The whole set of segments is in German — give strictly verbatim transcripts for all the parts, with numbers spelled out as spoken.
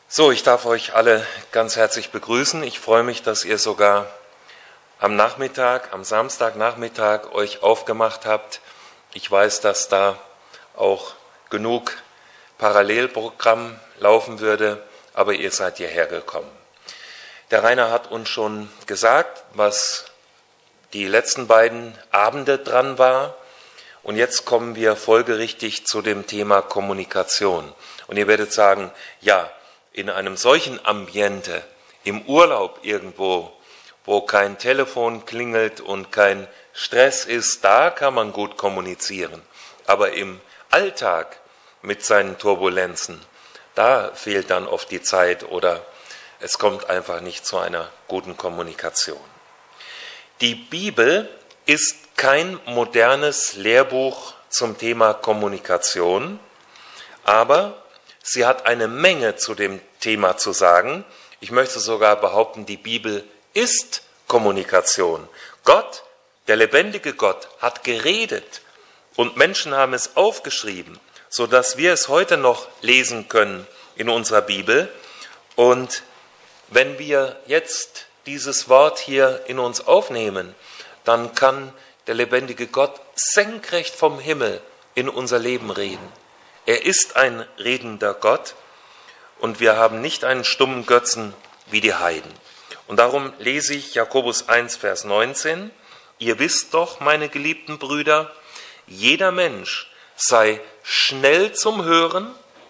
So, ich darf euch alle ganz herzlich begrüßen. Ich freue mich, dass ihr sogar am Nachmittag, am Samstagnachmittag euch aufgemacht habt. Ich weiß, dass da auch genug Parallelprogramm laufen würde, aber ihr seid hierher gekommen. Der Rainer hat uns schon gesagt, was die letzten beiden Abende dran war. Und jetzt kommen wir folgerichtig zu dem Thema Kommunikation. Und ihr werdet sagen, ja, in einem solchen Ambiente, im Urlaub irgendwo, wo kein Telefon klingelt und kein Stress ist, da kann man gut kommunizieren. Aber im Alltag mit seinen Turbulenzen, da fehlt dann oft die Zeit oder es kommt einfach nicht zu einer guten Kommunikation. Die Bibel ist kein modernes Lehrbuch zum Thema Kommunikation, aber sie hat eine Menge zu dem Thema zu sagen. Ich möchte sogar behaupten, die Bibel ist Kommunikation. Gott, der lebendige Gott, hat geredet und Menschen haben es aufgeschrieben, sodass wir es heute noch lesen können in unserer Bibel. Und wenn wir jetzt dieses Wort hier in uns aufnehmen, dann kann der lebendige Gott senkrecht vom Himmel in unser Leben reden. Er ist ein redender Gott und wir haben nicht einen stummen Götzen wie die Heiden. Und darum lese ich Jakobus eins, Vers neunzehn. Ihr wisst doch, meine geliebten Brüder, jeder Mensch sei schnell zum Hören,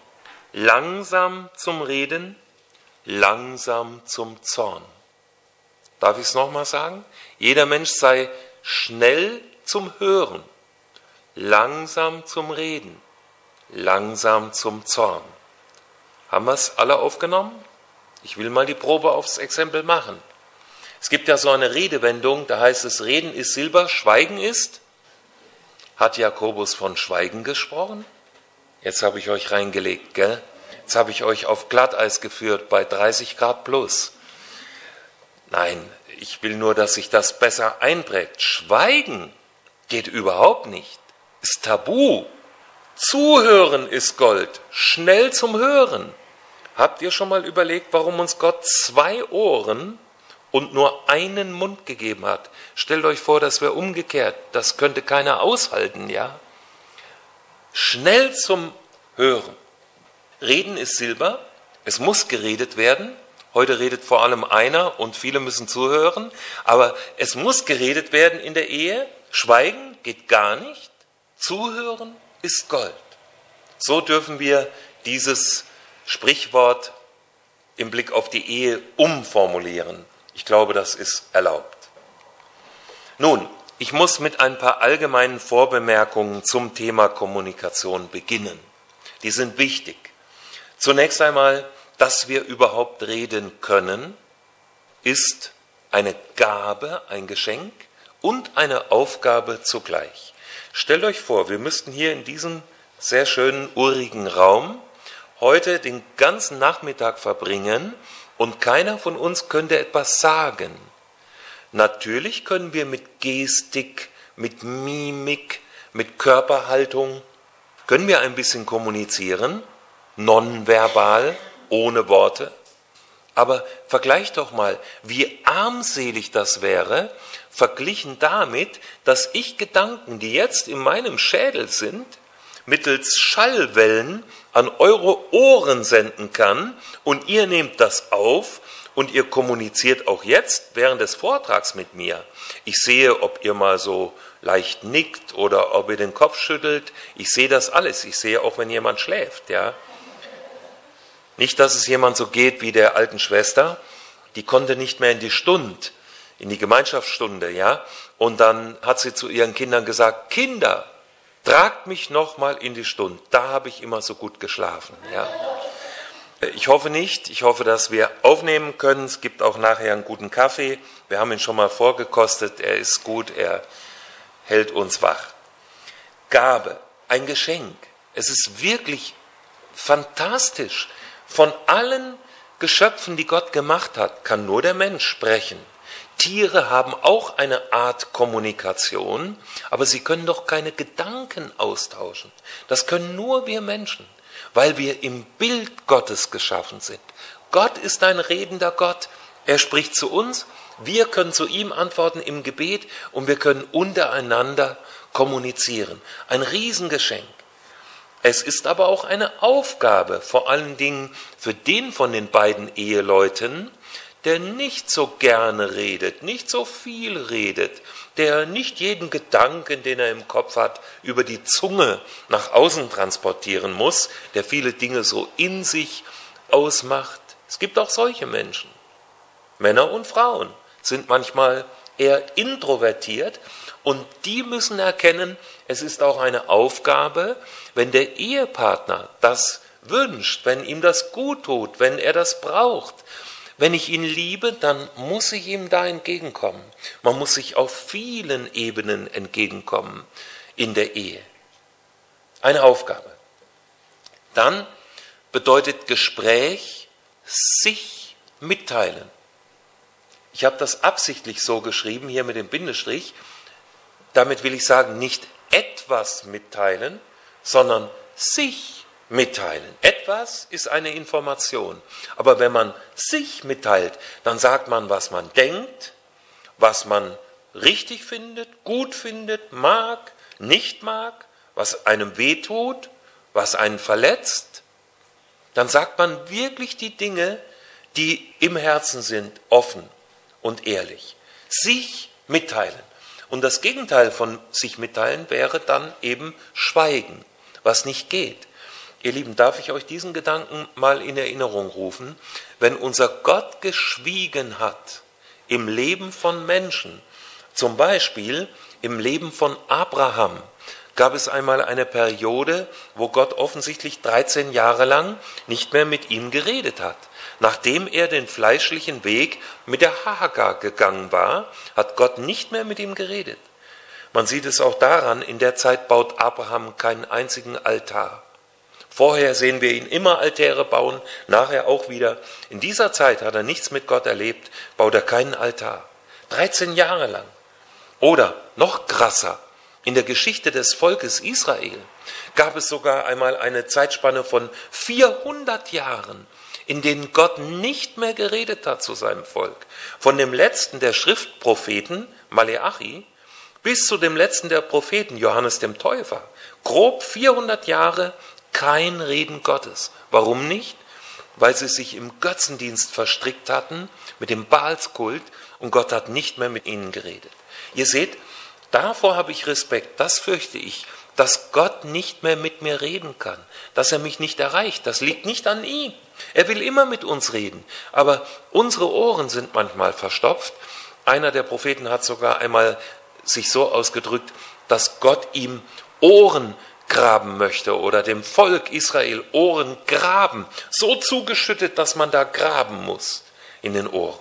langsam zum Reden, langsam zum Zorn. Darf ich es nochmal sagen? Jeder Mensch sei schnell zum Hören, langsam zum Reden, langsam zum Zorn. Haben wir es alle aufgenommen? Ich will mal die Probe aufs Exempel machen. Es gibt ja so eine Redewendung, da heißt es, Reden ist Silber, Schweigen ist. Hat Jakobus von Schweigen gesprochen? Jetzt habe ich euch reingelegt, gell? Jetzt habe ich euch auf Glatteis geführt bei dreißig Grad plus. Nein, ich will nur, dass sich das besser einprägt. Schweigen geht überhaupt nicht. Ist tabu. Zuhören ist Gold, schnell zum Hören. Habt ihr schon mal überlegt, warum uns Gott zwei Ohren und nur einen Mund gegeben hat? Stellt euch vor, das wäre umgekehrt. Das könnte keiner aushalten, ja? Schnell zum Hören. Reden ist Silber, es muss geredet werden. Heute redet vor allem einer und viele müssen zuhören. Aber es muss geredet werden in der Ehe. Schweigen geht gar nicht. Zuhören ist Gold. So dürfen wir dieses Sprichwort im Blick auf die Ehe umformulieren. Ich glaube, das ist erlaubt. Nun, ich muss mit ein paar allgemeinen Vorbemerkungen zum Thema Kommunikation beginnen. Die sind wichtig. Zunächst einmal, dass wir überhaupt reden können, ist eine Gabe, ein Geschenk und eine Aufgabe zugleich. Stellt euch vor, wir müssten hier in diesem sehr schönen, urigen Raum heute den ganzen Nachmittag verbringen und keiner von uns könnte etwas sagen. Natürlich können wir mit Gestik, mit Mimik, mit Körperhaltung, können wir ein bisschen kommunizieren, nonverbal, ohne Worte. Aber vergleicht doch mal, wie armselig das wäre, verglichen damit, dass ich Gedanken, die jetzt in meinem Schädel sind, mittels Schallwellen an eure Ohren senden kann und ihr nehmt das auf und ihr kommuniziert auch jetzt während des Vortrags mit mir. Ich sehe, ob ihr mal so leicht nickt oder ob ihr den Kopf schüttelt. Ich sehe das alles. Ich sehe auch, wenn jemand schläft, ja. Nicht, dass es jemand so geht wie der alten Schwester, die konnte nicht mehr in die Stund, in die Gemeinschaftsstunde, ja. Und dann hat sie zu ihren Kindern gesagt, Kinder, tragt mich noch mal in die Stund. Da habe ich immer so gut geschlafen, ja. Ich hoffe nicht. Ich hoffe, dass wir aufnehmen können. Es gibt auch nachher einen guten Kaffee. Wir haben ihn schon mal vorgekostet. Er ist gut. Er hält uns wach. Gabe, ein Geschenk. Es ist wirklich fantastisch. Von allen Geschöpfen, die Gott gemacht hat, kann nur der Mensch sprechen. Tiere haben auch eine Art Kommunikation, aber sie können doch keine Gedanken austauschen. Das können nur wir Menschen. weil wir im Bild Gottes geschaffen sind. Gott ist ein redender Gott. Er spricht zu uns, wir können zu ihm antworten im Gebet und wir können untereinander kommunizieren. Ein Riesengeschenk. Es ist aber auch eine Aufgabe, vor allen Dingen für den von den beiden Eheleuten, der nicht so gerne redet, nicht so viel redet, der nicht jeden Gedanken, den er im Kopf hat, über die Zunge nach außen transportieren muss, der viele Dinge so in sich ausmacht. Es gibt auch solche Menschen. Männer und Frauen sind manchmal eher introvertiert und die müssen erkennen, es ist auch eine Aufgabe, wenn der Ehepartner das wünscht, wenn ihm das gut tut, wenn er das braucht. Wenn ich ihn liebe, dann muss ich ihm da entgegenkommen. Man muss sich auf vielen Ebenen entgegenkommen in der Ehe. Eine Aufgabe. Dann bedeutet Gespräch sich mitteilen. Ich habe das absichtlich so geschrieben, hier mit dem Bindestrich. Damit will ich sagen, nicht etwas mitteilen, sondern sich mitteilen. Etwas ist eine Information. Aber wenn man sich mitteilt, dann sagt man, was man denkt, was man richtig findet, gut findet, mag, nicht mag, was einem wehtut, was einen verletzt. Dann sagt man wirklich die Dinge, die im Herzen sind, offen und ehrlich. Sich mitteilen. Und das Gegenteil von sich mitteilen wäre dann eben Schweigen, was nicht geht. Ihr Lieben, darf ich euch diesen Gedanken mal in Erinnerung rufen? Wenn unser Gott geschwiegen hat im Leben von Menschen, zum Beispiel im Leben von Abraham, gab es einmal eine Periode, wo Gott offensichtlich dreizehn Jahre lang nicht mehr mit ihm geredet hat. Nachdem er den fleischlichen Weg mit der Hagar gegangen war, hat Gott nicht mehr mit ihm geredet. Man sieht es auch daran, in der Zeit baut Abraham keinen einzigen Altar. Vorher sehen wir ihn immer Altäre bauen, nachher auch wieder. In dieser Zeit hat er nichts mit Gott erlebt, baut er keinen Altar. dreizehn Jahre lang. Oder noch krasser, in der Geschichte des Volkes Israel gab es sogar einmal eine Zeitspanne von vierhundert Jahren, in denen Gott nicht mehr geredet hat zu seinem Volk. Von dem letzten der Schriftpropheten, Maleachi, bis zu dem letzten der Propheten, Johannes dem Täufer. Grob vierhundert Jahre kein Reden Gottes. Warum nicht? Weil sie sich im Götzendienst verstrickt hatten, mit dem Baalskult, und Gott hat nicht mehr mit ihnen geredet. Ihr seht, davor habe ich Respekt, das fürchte ich, dass Gott nicht mehr mit mir reden kann, dass er mich nicht erreicht. Das liegt nicht an ihm. Er will immer mit uns reden, aber unsere Ohren sind manchmal verstopft. Einer der Propheten hat sogar einmal sich so ausgedrückt, dass Gott ihm Ohren graben möchte oder dem Volk Israel Ohren graben, so zugeschüttet, dass man da graben muss in den Ohren.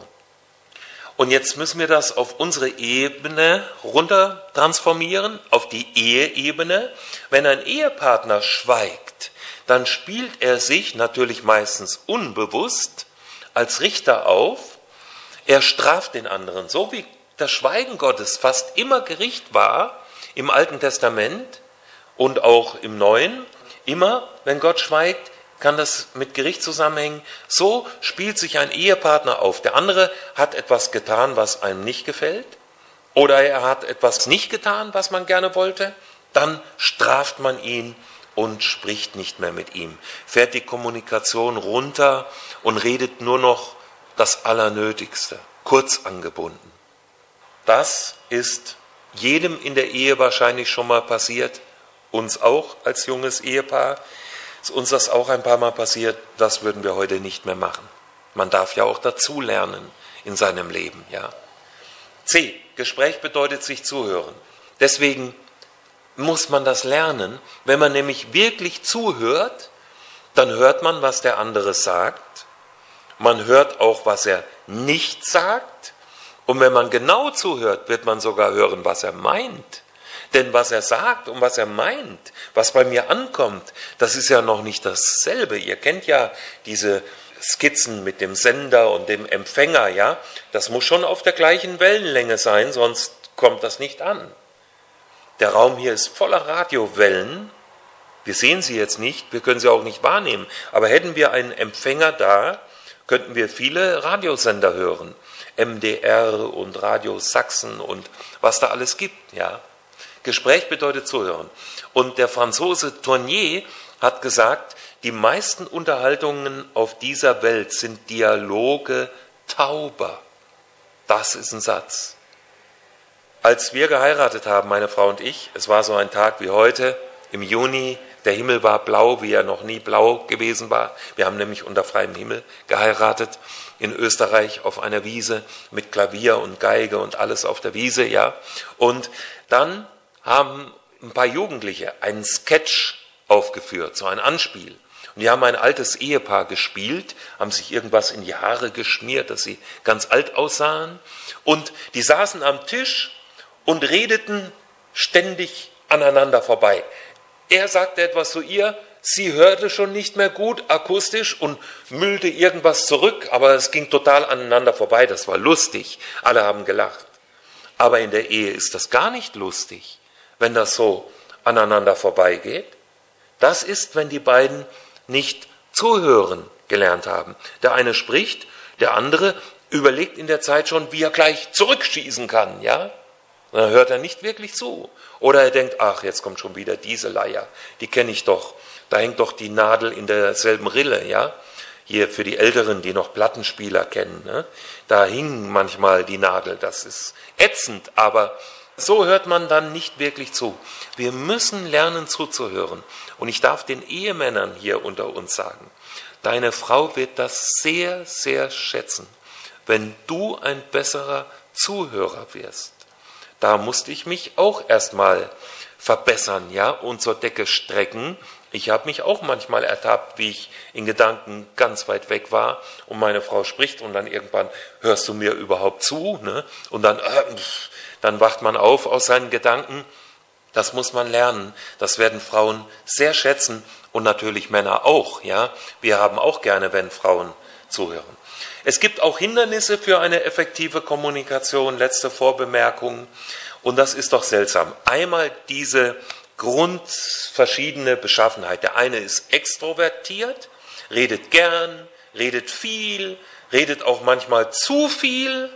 Und jetzt müssen wir das auf unsere Ebene runter transformieren, auf die Eheebene. Wenn ein Ehepartner schweigt, dann spielt er sich natürlich meistens unbewusst als Richter auf. Er straft den anderen, so wie das Schweigen Gottes fast immer Gericht war im Alten Testament und auch im Neuen. Immer, wenn Gott schweigt, kann das mit Gericht zusammenhängen. So spielt sich ein Ehepartner auf. Der andere hat etwas getan, was einem nicht gefällt, oder er hat etwas nicht getan, was man gerne wollte. Dann straft man ihn und spricht nicht mehr mit ihm, fährt die Kommunikation runter und redet nur noch das Allernötigste, kurz angebunden. Das ist jedem in der Ehe wahrscheinlich schon mal passiert, uns auch als junges Ehepaar. Ist uns das auch ein paar Mal passiert, das würden wir heute nicht mehr machen. Man darf ja auch dazulernen in seinem Leben, ja. C. Gespräch bedeutet sich zuhören. Deswegen muss man das lernen. Wenn man nämlich wirklich zuhört, dann hört man, was der andere sagt. Man hört auch, was er nicht sagt. Und wenn man genau zuhört, wird man sogar hören, was er meint. Denn was er sagt und was er meint, was bei mir ankommt, das ist ja noch nicht dasselbe. Ihr kennt ja diese Skizzen mit dem Sender und dem Empfänger, ja? Das muss schon auf der gleichen Wellenlänge sein, sonst kommt das nicht an. Der Raum hier ist voller Radiowellen Wir sehen sie jetzt nicht, wir können sie auch nicht wahrnehmen. Aber hätten wir einen Empfänger da, könnten wir viele Radiosender hören. M D R und Radio Sachsen und was da alles gibt. Ja. Gespräch bedeutet zuhören. Und der Franzose Tournier hat gesagt, die meisten Unterhaltungen auf dieser Welt sind Dialoge Tauber. Das ist ein Satz. Als wir geheiratet haben, meine Frau und ich, es war so ein Tag wie heute, im Juni, der Himmel war blau, wie er noch nie blau gewesen war. Wir haben nämlich unter freiem Himmel geheiratet, in Österreich auf einer Wiese mit Klavier und Geige und alles auf der Wiese, ja. Und dann haben ein paar Jugendliche einen Sketch aufgeführt, so ein Anspiel. Und die haben ein altes Ehepaar gespielt, haben sich irgendwas in die Haare geschmiert, dass sie ganz alt aussahen. Und die saßen am Tisch und redeten ständig aneinander vorbei. Er sagte etwas zu ihr, sie hörte schon nicht mehr gut akustisch und müllte irgendwas zurück, aber es ging total aneinander vorbei, das war lustig, alle haben gelacht. Aber in der Ehe ist das gar nicht lustig, wenn das so aneinander vorbeigeht. Das ist, wenn die beiden nicht zuhören gelernt haben. Der eine spricht, der andere überlegt in der Zeit schon, wie er gleich zurückschießen kann, ja? Dann hört er nicht wirklich zu. Oder er denkt, ach, jetzt kommt schon wieder diese Leier, die kenne ich doch. Da hängt doch die Nadel in derselben Rille, ja? Hier für die Älteren, die noch Plattenspieler kennen, ne? Da hing manchmal die Nadel, das ist ätzend, aber so hört man dann nicht wirklich zu. Wir müssen lernen zuzuhören. Und ich darf den Ehemännern hier unter uns sagen, deine Frau wird das sehr, sehr schätzen, wenn du ein besserer Zuhörer wirst. Da musste ich mich auch erstmal verbessern, ja, und zur Decke strecken. Ich habe mich auch manchmal ertappt, wie ich in Gedanken ganz weit weg war und meine Frau spricht und dann irgendwann, hörst du mir überhaupt zu? Ne? Und dann, äh, dann wacht man auf aus seinen Gedanken. Das muss man lernen. Das werden Frauen sehr schätzen und natürlich Männer auch. Ja, wir haben auch gerne, wenn Frauen zuhören. Es gibt auch Hindernisse für eine effektive Kommunikation. Letzte Vorbemerkung. Und das ist doch seltsam. Einmal diese grundverschiedene Beschaffenheit. Der eine ist extrovertiert, redet gern, redet viel, redet auch manchmal zu viel.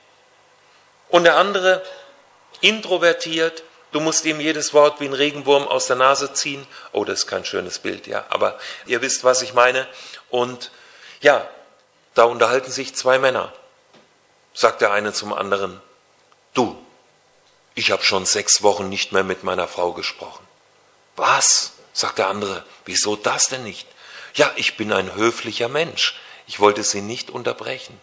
Und der andere introvertiert. Du musst ihm jedes Wort wie ein Regenwurm aus der Nase ziehen. Oh, das ist kein schönes Bild, ja. Aber ihr wisst, was ich meine. Und ja, da unterhalten sich zwei Männer. Sagt der eine zum anderen, du, ich habe schon sechs Wochen nicht mehr mit meiner Frau gesprochen. Was? Sagt der andere, wieso das denn nicht? Ja, ich bin ein höflicher Mensch. Ich wollte sie nicht unterbrechen.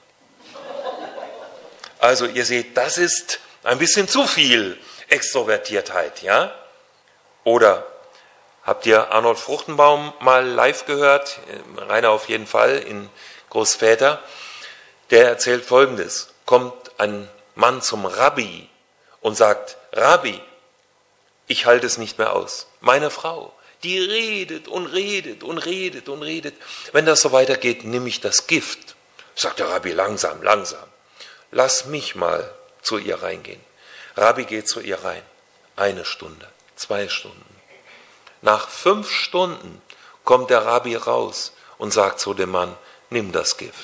Also ihr seht, das ist ein bisschen zu viel Extrovertiertheit, ja? Oder habt ihr Arnold Fruchtenbaum mal live gehört? Rainer auf jeden Fall in Großväter. Der erzählt Folgendes. Kommt ein Mann zum Rabbi und sagt, Rabbi, ich halte es nicht mehr aus. Meine Frau, die redet und redet und redet und redet. Wenn das so weitergeht, nehme ich das Gift. Sagt der Rabbi, langsam, langsam. Lass mich mal zu ihr reingehen. Rabbi geht zu ihr rein. Eine Stunde, zwei Stunden. Nach fünf Stunden kommt der Rabbi raus und sagt zu dem Mann, nimm das Gift.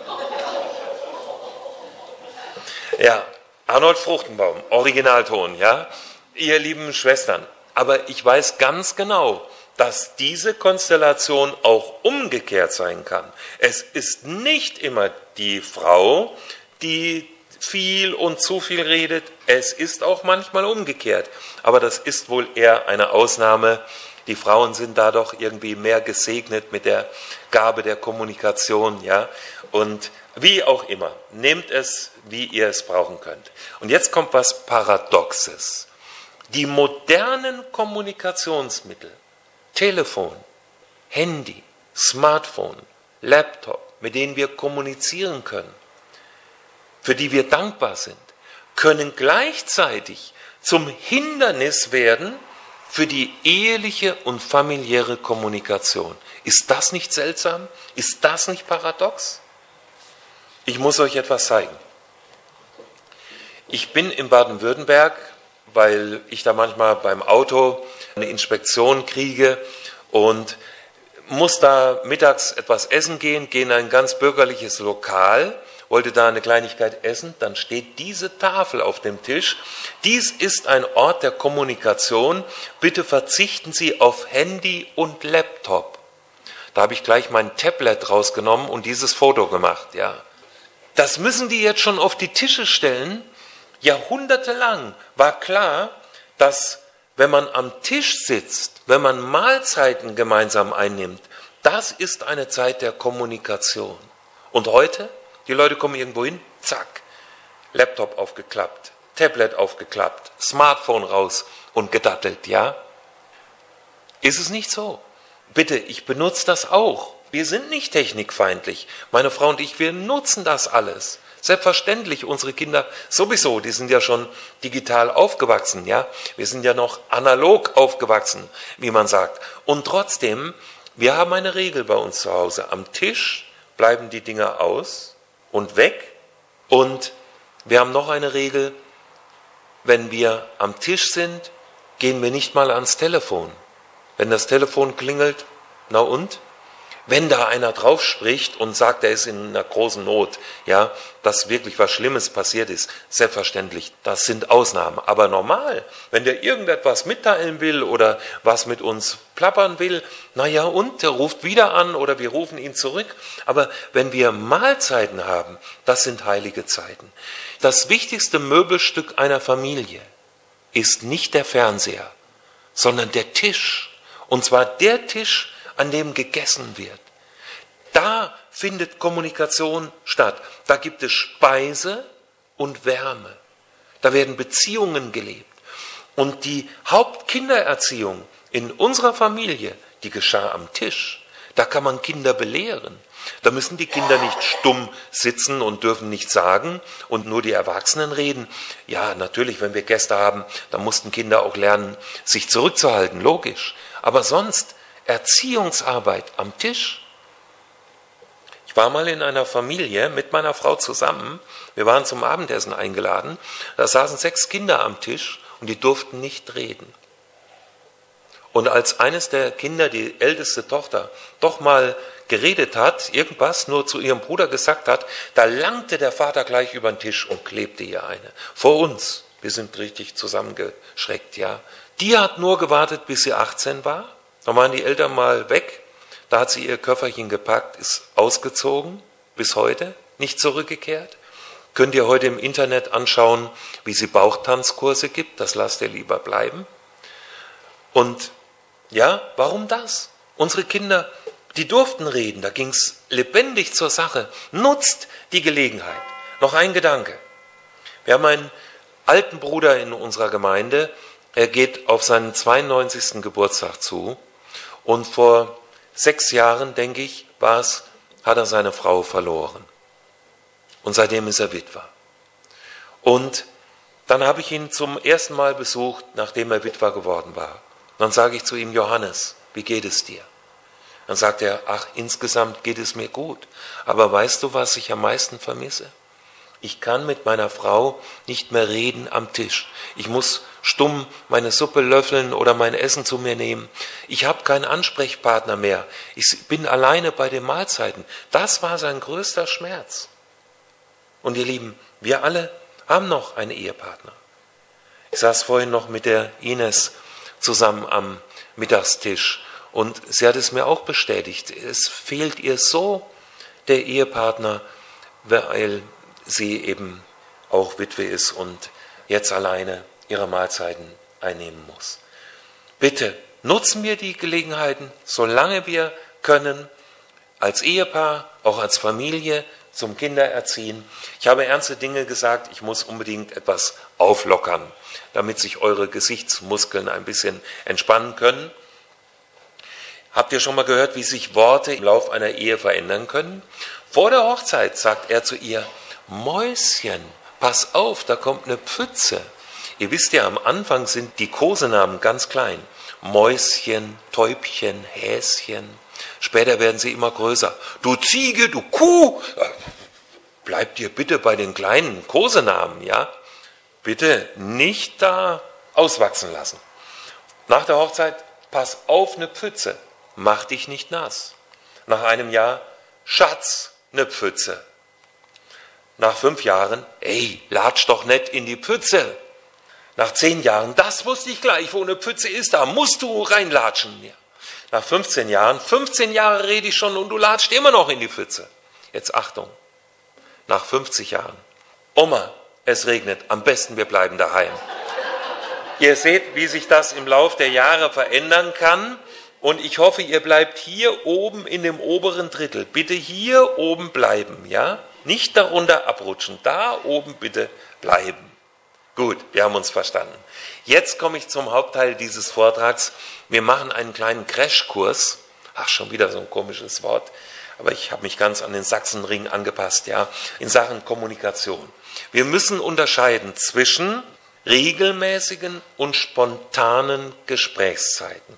Ja, Arnold Fruchtenbaum, Originalton, ja? Ihr lieben Schwestern, aber ich weiß ganz genau, dass diese Konstellation auch umgekehrt sein kann. Es ist nicht immer die Frau, die viel und zu viel redet. Es ist auch manchmal umgekehrt. Aber das ist wohl eher eine Ausnahme. Die Frauen sind da doch irgendwie mehr gesegnet mit der Gabe der Kommunikation, ja. Und wie auch immer, nehmt es, wie ihr es brauchen könnt. Und jetzt kommt was Paradoxes. Die modernen Kommunikationsmittel, Telefon, Handy, Smartphone, Laptop, mit denen wir kommunizieren können, für die wir dankbar sind, können gleichzeitig zum Hindernis werden für die eheliche und familiäre Kommunikation. Ist das nicht seltsam? Ist das nicht paradox? Ich muss euch etwas zeigen. Ich bin in Baden-Württemberg, weil ich da manchmal beim Auto eine Inspektion kriege und muss da mittags etwas essen gehen, gehe in ein ganz bürgerliches Lokal, wollte da eine Kleinigkeit essen, dann steht diese Tafel auf dem Tisch. Dies ist ein Ort der Kommunikation. Bitte verzichten Sie auf Handy und Laptop. Da habe ich gleich mein Tablet rausgenommen und dieses Foto gemacht. Ja, das müssen die jetzt schon auf die Tische stellen. Jahrhundertelang war klar, dass wenn man am Tisch sitzt, wenn man Mahlzeiten gemeinsam einnimmt, das ist eine Zeit der Kommunikation. Und heute? Die Leute kommen irgendwo hin, zack, Laptop aufgeklappt, Tablet aufgeklappt, Smartphone raus und gedattelt, ja? Ist es nicht so? Bitte, ich benutze das auch. Wir sind nicht technikfeindlich. Meine Frau und ich, wir nutzen das alles. Selbstverständlich, unsere Kinder sowieso, die sind ja schon digital aufgewachsen, ja? Wir sind ja noch analog aufgewachsen, wie man sagt. Und trotzdem, wir haben eine Regel bei uns zu Hause. Am Tisch bleiben die Dinge aus und weg. Und wir haben noch eine Regel, wenn wir am Tisch sind, gehen wir nicht mal ans Telefon. Wenn das Telefon klingelt, na und? Wenn da einer drauf spricht und sagt, er ist in einer großen Not, ja, dass wirklich was Schlimmes passiert ist, selbstverständlich, das sind Ausnahmen. Aber normal, wenn der irgendetwas mitteilen will oder was mit uns plappern will, na ja, und der ruft wieder an oder wir rufen ihn zurück. Aber wenn wir Mahlzeiten haben, das sind heilige Zeiten. Das wichtigste Möbelstück einer Familie ist nicht der Fernseher, sondern der Tisch. Und zwar der Tisch, an dem gegessen wird. Da findet Kommunikation statt. Da gibt es Speise und Wärme. Da werden Beziehungen gelebt. Und die Hauptkindererziehung in unserer Familie, die geschah am Tisch. Da kann man Kinder belehren. Da müssen die Kinder nicht stumm sitzen und dürfen nichts sagen und nur die Erwachsenen reden. Ja, natürlich, wenn wir Gäste haben, dann mussten Kinder auch lernen, sich zurückzuhalten, logisch. Aber sonst Erziehungsarbeit am Tisch. Ich war mal in einer Familie mit meiner Frau zusammen. Wir waren zum Abendessen eingeladen. Da saßen sechs Kinder am Tisch und die durften nicht reden. Und als eines der Kinder, die älteste Tochter, doch mal geredet hat, irgendwas nur zu ihrem Bruder gesagt hat, da langte der Vater gleich über den Tisch und klebte ihr eine. Vor uns. Wir sind richtig zusammengeschreckt, ja. Die hat nur gewartet, bis sie achtzehn war. Dann waren die Eltern mal weg. Da hat sie ihr Köfferchen gepackt, ist ausgezogen, bis heute, nicht zurückgekehrt. Könnt ihr heute im Internet anschauen, wie sie Bauchtanzkurse gibt. Das lasst ihr lieber bleiben. Und ja, warum das? Unsere Kinder, die durften reden, da ging es lebendig zur Sache. Nutzt die Gelegenheit. Noch ein Gedanke. Wir haben einen alten Bruder in unserer Gemeinde, er geht auf seinen zweiundneunzigsten Geburtstag zu und vor sechs Jahren, denke ich, war es, hat er seine Frau verloren. Und seitdem ist er Witwer. Und dann habe ich ihn zum ersten Mal besucht, nachdem er Witwer geworden war. Und dann sage ich zu ihm, Johannes, wie geht es dir? Dann sagt er, ach, insgesamt geht es mir gut. Aber weißt du, was ich am meisten vermisse? Ich kann mit meiner Frau nicht mehr reden am Tisch. Ich muss stumm meine Suppe löffeln oder mein Essen zu mir nehmen. Ich habe keinen Ansprechpartner mehr. Ich bin alleine bei den Mahlzeiten. Das war sein größter Schmerz. Und ihr Lieben, wir alle haben noch einen Ehepartner. Ich saß vorhin noch mit der Ines zusammen am Mittagstisch und sie hat es mir auch bestätigt. Es fehlt ihr so, der Ehepartner, weil sie eben auch Witwe ist und jetzt alleine ihre Mahlzeiten einnehmen muss. Bitte nutzen wir die Gelegenheiten, solange wir können, als Ehepaar, auch als Familie, zum Kindererziehen. Ich habe ernste Dinge gesagt, ich muss unbedingt etwas auflockern, damit sich eure Gesichtsmuskeln ein bisschen entspannen können. Habt ihr schon mal gehört, wie sich Worte im Lauf einer Ehe verändern können? Vor der Hochzeit sagt er zu ihr, Mäuschen, pass auf, da kommt eine Pfütze. Ihr wisst ja, am Anfang sind die Kosenamen ganz klein. Mäuschen, Täubchen, Häschen. Später werden sie immer größer. Du Ziege, du Kuh. Bleibt ihr bitte bei den kleinen Kosenamen, ja? Bitte nicht da auswachsen lassen. Nach der Hochzeit, pass auf, eine Pfütze. mach dich nicht nass. Nach einem Jahr, Schatz, ne Pfütze. Nach fünf Jahren, ey, latsch doch nicht in die Pfütze. Nach zehn Jahren, das wusste ich gleich, wo eine Pfütze ist, da musst du reinlatschen. Ja. Nach fünfzehn Jahren, fünfzehn Jahre rede ich schon und du latscht immer noch in die Pfütze. Jetzt Achtung, nach fünfzig Jahren, Oma, es regnet, am besten wir bleiben daheim. Ihr seht, wie sich das im Lauf der Jahre verändern kann. Und ich hoffe, ihr bleibt hier oben in dem oberen Drittel. Bitte hier oben bleiben, ja? Nicht darunter abrutschen, da oben bitte bleiben. Gut, wir haben uns verstanden. Jetzt komme ich zum Hauptteil dieses Vortrags. Wir machen einen kleinen Crashkurs. Ach, schon wieder so ein komisches Wort. Aber ich habe mich ganz an den Sachsenring angepasst, ja? In Sachen Kommunikation. Wir müssen unterscheiden zwischen regelmäßigen und spontanen Gesprächszeiten.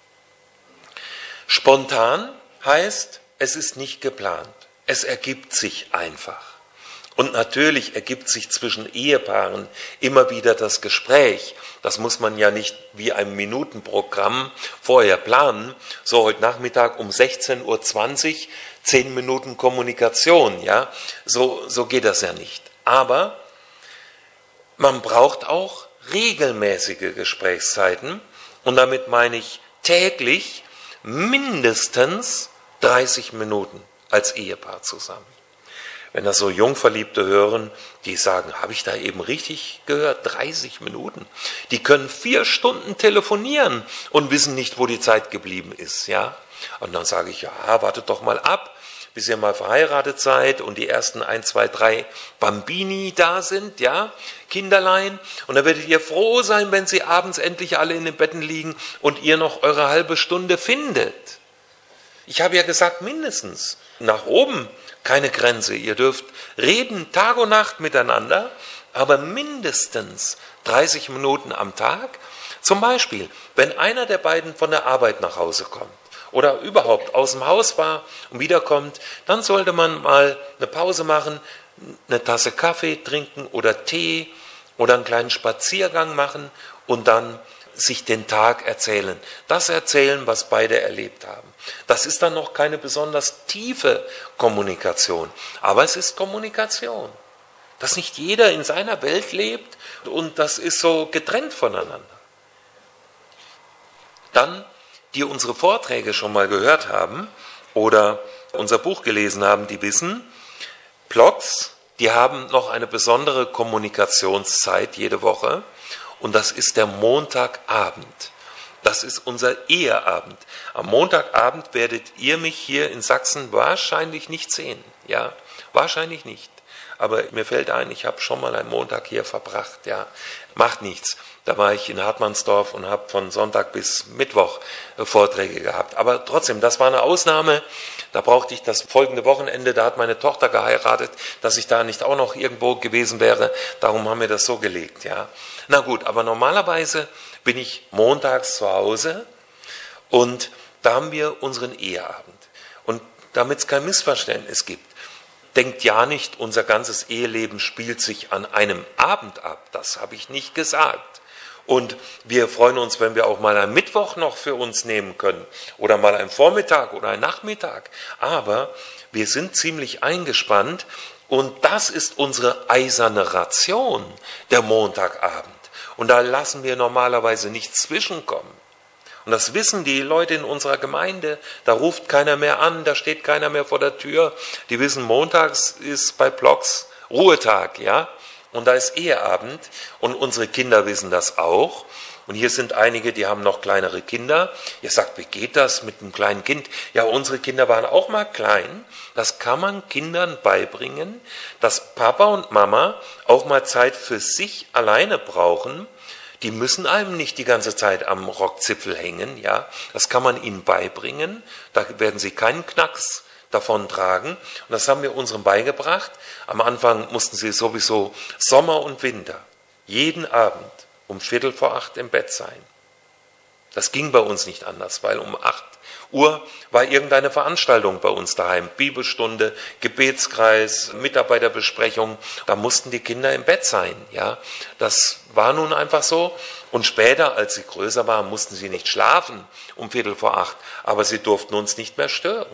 Spontan heißt, es ist nicht geplant. Es ergibt sich einfach. Und natürlich ergibt sich zwischen Ehepaaren immer wieder das Gespräch. Das muss man ja nicht wie ein Minutenprogramm vorher planen. So heute Nachmittag um sechzehn Uhr zwanzig, zehn Minuten Kommunikation. Ja, so, so geht das ja nicht. Aber man braucht auch regelmäßige Gesprächszeiten. Und damit meine ich täglich mindestens dreißig Minuten als Ehepaar zusammen. Wenn das so Jungverliebte hören, die sagen, habe ich da eben richtig gehört, dreißig Minuten. Die können vier Stunden telefonieren und wissen nicht, wo die Zeit geblieben ist. Ja? Und dann sage ich, ja, wartet doch mal ab, bis ihr mal verheiratet seid und die ersten ein, zwei, drei Bambini da sind, ja, Kinderlein. Und dann werdet ihr froh sein, wenn sie abends endlich alle in den Betten liegen und ihr noch eure halbe Stunde findet. Ich habe ja gesagt, mindestens. Nach oben keine Grenze. Ihr dürft reden Tag und Nacht miteinander, aber mindestens dreißig Minuten am Tag. Zum Beispiel, wenn einer der beiden von der Arbeit nach Hause kommt oder überhaupt aus dem Haus war und wiederkommt, dann sollte man mal eine Pause machen, eine Tasse Kaffee trinken oder Tee oder einen kleinen Spaziergang machen und dann sich den Tag erzählen. Das erzählen, was beide erlebt haben. Das ist dann noch keine besonders tiefe Kommunikation, aber es ist Kommunikation. Dass nicht jeder in seiner Welt lebt und das ist so getrennt voneinander. Dann, die unsere Vorträge schon mal gehört haben oder unser Buch gelesen haben, die wissen, Blogs, die haben noch eine besondere Kommunikationszeit jede Woche und das ist der Montagabend. Das ist unser Eheabend. Am Montagabend werdet ihr mich hier in Sachsen wahrscheinlich nicht sehen. Ja, wahrscheinlich nicht. Aber mir fällt ein, ich habe schon mal einen Montag hier verbracht. Ja, macht nichts. Da war ich in Hartmannsdorf und habe von Sonntag bis Mittwoch Vorträge gehabt. Aber trotzdem, das war eine Ausnahme. Da brauchte ich das folgende Wochenende, da hat meine Tochter geheiratet, dass ich da nicht auch noch irgendwo gewesen wäre. Darum haben wir das so gelegt. Ja, na gut, aber normalerweise bin ich montags zu Hause und da haben wir unseren Eheabend. Und damit es kein Missverständnis gibt, denkt ja nicht, unser ganzes Eheleben spielt sich an einem Abend ab. Das habe ich nicht gesagt. Und wir freuen uns, wenn wir auch mal einen Mittwoch noch für uns nehmen können oder mal einen Vormittag oder einen Nachmittag. Aber wir sind ziemlich eingespannt und das ist unsere eiserne Ration, der Montagabend. Und da lassen wir normalerweise nichts zwischenkommen. Und das wissen die Leute in unserer Gemeinde. Da ruft keiner mehr an, da steht keiner mehr vor der Tür. Die wissen, montags ist bei Blogs Ruhetag, ja. Und da ist Eheabend. Und unsere Kinder wissen das auch. Und hier sind einige, die haben noch kleinere Kinder. Ihr sagt, wie geht das mit einem kleinen Kind? Ja, unsere Kinder waren auch mal klein. Das kann man Kindern beibringen, dass Papa und Mama auch mal Zeit für sich alleine brauchen. Die müssen einem nicht die ganze Zeit am Rockzipfel hängen, ja. Das kann man ihnen beibringen. Da werden sie keinen Knacks davon tragen. Und das haben wir unseren beigebracht. Am Anfang mussten sie sowieso Sommer und Winter jeden Abend um Viertel vor acht im Bett sein. Das ging bei uns nicht anders, weil um acht Uhr war irgendeine Veranstaltung bei uns daheim. Bibelstunde, Gebetskreis, Mitarbeiterbesprechung. Da mussten die Kinder im Bett sein. Ja, das war nun einfach so. Und später, als sie größer waren, mussten sie nicht schlafen um Viertel vor acht, aber sie durften uns nicht mehr stören.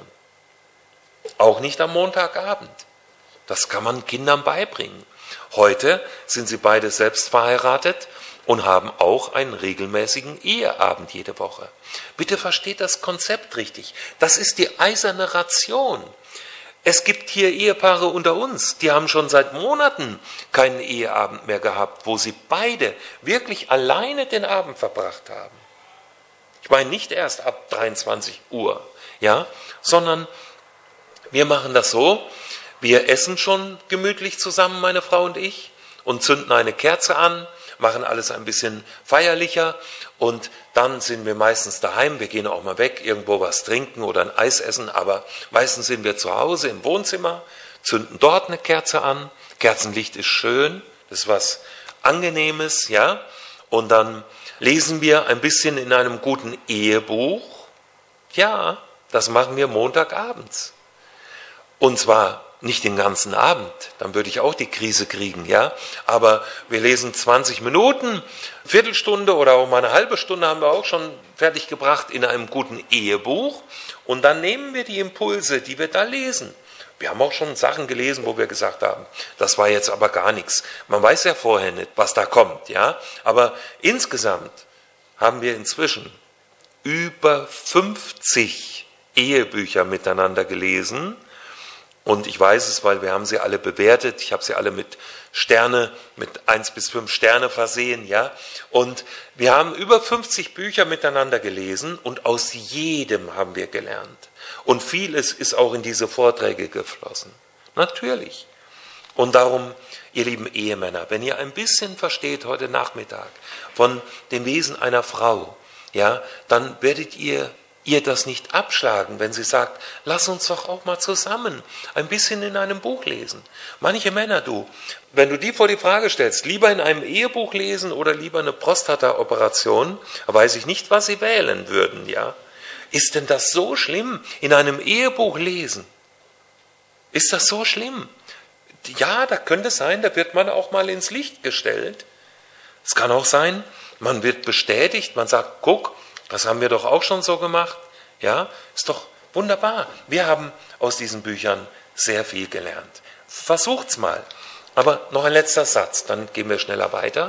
Auch nicht am Montagabend. Das kann man Kindern beibringen. Heute sind sie beide selbst verheiratet und haben auch einen regelmäßigen Eheabend jede Woche. Bitte versteht das Konzept richtig. Das ist die eiserne Ration. Es gibt hier Ehepaare unter uns, die haben schon seit Monaten keinen Eheabend mehr gehabt, wo sie beide wirklich alleine den Abend verbracht haben. Ich meine nicht erst ab dreiundzwanzig Uhr, ja, sondern wir machen das so, wir essen schon gemütlich zusammen, meine Frau und ich, und zünden eine Kerze an, machen alles ein bisschen feierlicher und dann sind wir meistens daheim, wir gehen auch mal weg, irgendwo was trinken oder ein Eis essen, aber meistens sind wir zu Hause im Wohnzimmer, zünden dort eine Kerze an, Kerzenlicht ist schön, das ist was Angenehmes, ja, und dann lesen wir ein bisschen in einem guten Ehebuch, ja, das machen wir Montagabends. Und zwar nicht den ganzen Abend, dann würde ich auch die Krise kriegen, ja. Aber wir lesen zwanzig Minuten, Viertelstunde oder auch mal eine halbe Stunde haben wir auch schon fertig gebracht in einem guten Ehebuch. Und dann nehmen wir die Impulse, die wir da lesen. Wir haben auch schon Sachen gelesen, wo wir gesagt haben, das war jetzt aber gar nichts. Man weiß ja vorher nicht, was da kommt, ja. Aber insgesamt haben wir inzwischen über fünfzig Ehebücher miteinander gelesen. Und ich weiß es, weil wir haben sie alle bewertet. Ich habe sie alle mit Sterne, mit eins bis fünf Sterne versehen, ja. Und wir haben über fünfzig Bücher miteinander gelesen und aus jedem haben wir gelernt. Und vieles ist auch in diese Vorträge geflossen. Natürlich. Und darum, ihr lieben Ehemänner, wenn ihr ein bisschen versteht heute Nachmittag von dem Wesen einer Frau, ja, dann werdet ihr ihr das nicht abschlagen, wenn sie sagt, lass uns doch auch mal zusammen ein bisschen in einem Buch lesen. Manche Männer, du, wenn du die vor die Frage stellst, lieber in einem Ehebuch lesen oder lieber eine Prostata-Operation, weiß ich nicht, was sie wählen würden, ja. Ist denn das so schlimm, in einem Ehebuch lesen? Ist das so schlimm? Ja, da könnte es sein, da wird man auch mal ins Licht gestellt. Es kann auch sein, man wird bestätigt, man sagt, guck, das haben wir doch auch schon so gemacht. Ja, ist doch wunderbar. Wir haben aus diesen Büchern sehr viel gelernt. Versucht's mal. Aber noch ein letzter Satz, dann gehen wir schneller weiter.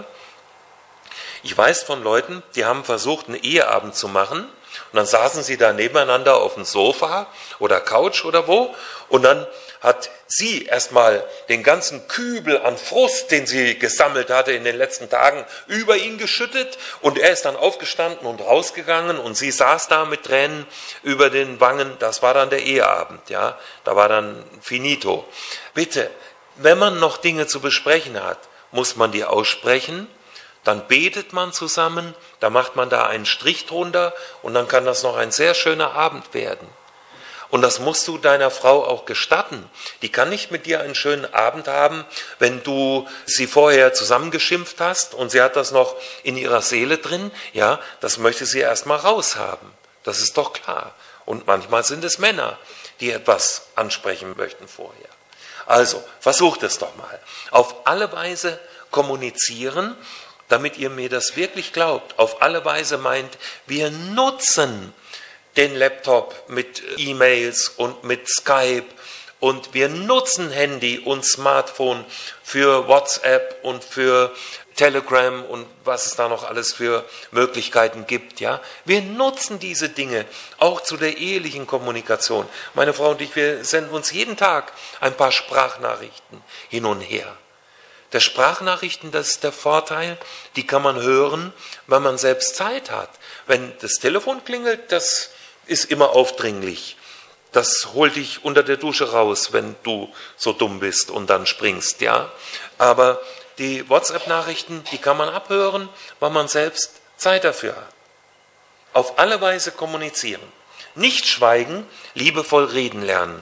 Ich weiß von Leuten, die haben versucht, einen Eheabend zu machen und dann saßen sie da nebeneinander auf dem Sofa oder Couch oder wo und dann hat sie erstmal den ganzen Kübel an Frust, den sie gesammelt hatte in den letzten Tagen, über ihn geschüttet und er ist dann aufgestanden und rausgegangen und sie saß da mit Tränen über den Wangen. Das war dann der Eheabend, ja, da war dann finito. Bitte, wenn man noch Dinge zu besprechen hat, muss man die aussprechen, dann betet man zusammen, da macht man da einen Strich drunter und dann kann das noch ein sehr schöner Abend werden. Und das musst du deiner Frau auch gestatten. Die kann nicht mit dir einen schönen Abend haben, wenn du sie vorher zusammengeschimpft hast und sie hat das noch in ihrer Seele drin. Ja, das möchte sie erst mal raushaben. Das ist doch klar. Und manchmal sind es Männer, die etwas ansprechen möchten vorher. Also, versucht es doch mal. Auf alle Weise kommunizieren, damit ihr mir das wirklich glaubt. Auf alle Weise meint, wir nutzen den Laptop mit E-Mails und mit Skype und wir nutzen Handy und Smartphone für WhatsApp und für Telegram und was es da noch alles für Möglichkeiten gibt, ja. Wir nutzen diese Dinge auch zu der ehelichen Kommunikation. Meine Frau und ich, wir senden uns jeden Tag ein paar Sprachnachrichten hin und her. Der Sprachnachrichten, das ist der Vorteil, die kann man hören, wenn man selbst Zeit hat. Wenn das Telefon klingelt, das ist immer aufdringlich. Das holt dich unter der Dusche raus, wenn du so dumm bist und dann springst, ja. Aber die WhatsApp-Nachrichten, die kann man abhören, weil man selbst Zeit dafür hat. Auf alle Weise kommunizieren. Nicht schweigen, liebevoll reden lernen.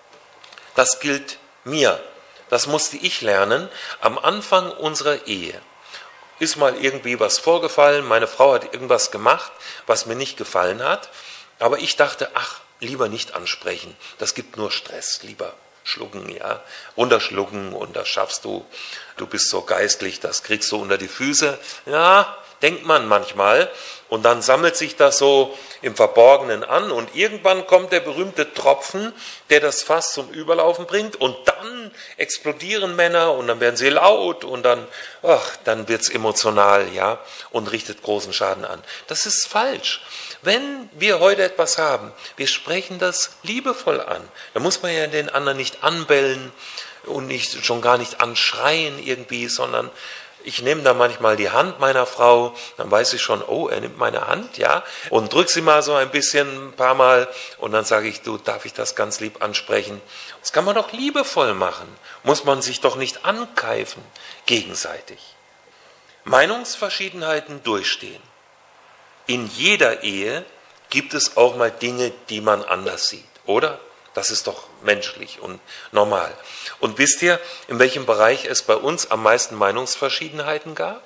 Das gilt mir. Das musste ich lernen am Anfang unserer Ehe. Ist mal irgendwie was vorgefallen, meine Frau hat irgendwas gemacht, was mir nicht gefallen hat. Aber ich dachte, ach, lieber nicht ansprechen, das gibt nur Stress, lieber schlucken, ja, runterschlucken und das schaffst du, du bist so geistlich, das kriegst du unter die Füße, ja, denkt man manchmal. Und dann sammelt sich das so im Verborgenen an und irgendwann kommt der berühmte Tropfen, der das Fass zum Überlaufen bringt und dann explodieren Männer und dann werden sie laut und dann, ach, dann wird's emotional, ja, und richtet großen Schaden an. Das ist falsch. Wenn wir heute etwas haben, wir sprechen das liebevoll an. Da muss man ja den anderen nicht anbellen und nicht, schon gar nicht anschreien irgendwie, sondern ich nehme da manchmal die Hand meiner Frau, dann weiß ich schon, oh, er nimmt meine Hand, ja, und drück sie mal so ein bisschen, ein paar Mal, und dann sage ich, du, darf ich das ganz lieb ansprechen? Das kann man doch liebevoll machen, muss man sich doch nicht ankeifen, gegenseitig. Meinungsverschiedenheiten durchstehen. In jeder Ehe gibt es auch mal Dinge, die man anders sieht, oder? Das ist doch menschlich und normal. Und wisst ihr, in welchem Bereich es bei uns am meisten Meinungsverschiedenheiten gab?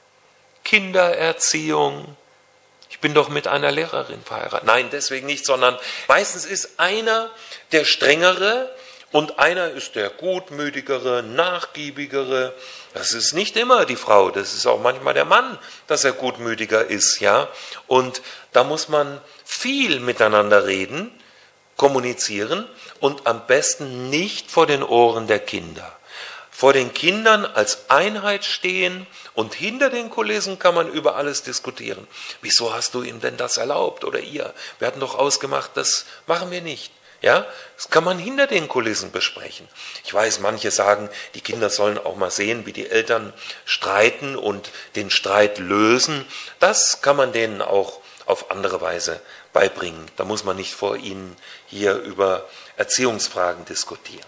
Kindererziehung. Ich bin doch mit einer Lehrerin verheiratet. Nein, deswegen nicht, sondern meistens ist einer der Strengere und einer ist der Gutmütigere, Nachgiebigere. Das ist nicht immer die Frau, das ist auch manchmal der Mann, dass er gutmütiger ist, ja. Und da muss man viel miteinander reden, kommunizieren und am besten nicht vor den Ohren der Kinder. Vor den Kindern als Einheit stehen und hinter den Kulissen kann man über alles diskutieren. Wieso hast du ihm denn das erlaubt oder ihr? Wir hatten doch ausgemacht, das machen wir nicht. Ja, das kann man hinter den Kulissen besprechen. Ich weiß, manche sagen, die Kinder sollen auch mal sehen, wie die Eltern streiten und den Streit lösen. Das kann man denen auch auf andere Weise beibringen. Da muss man nicht vor ihnen hier über Erziehungsfragen diskutieren.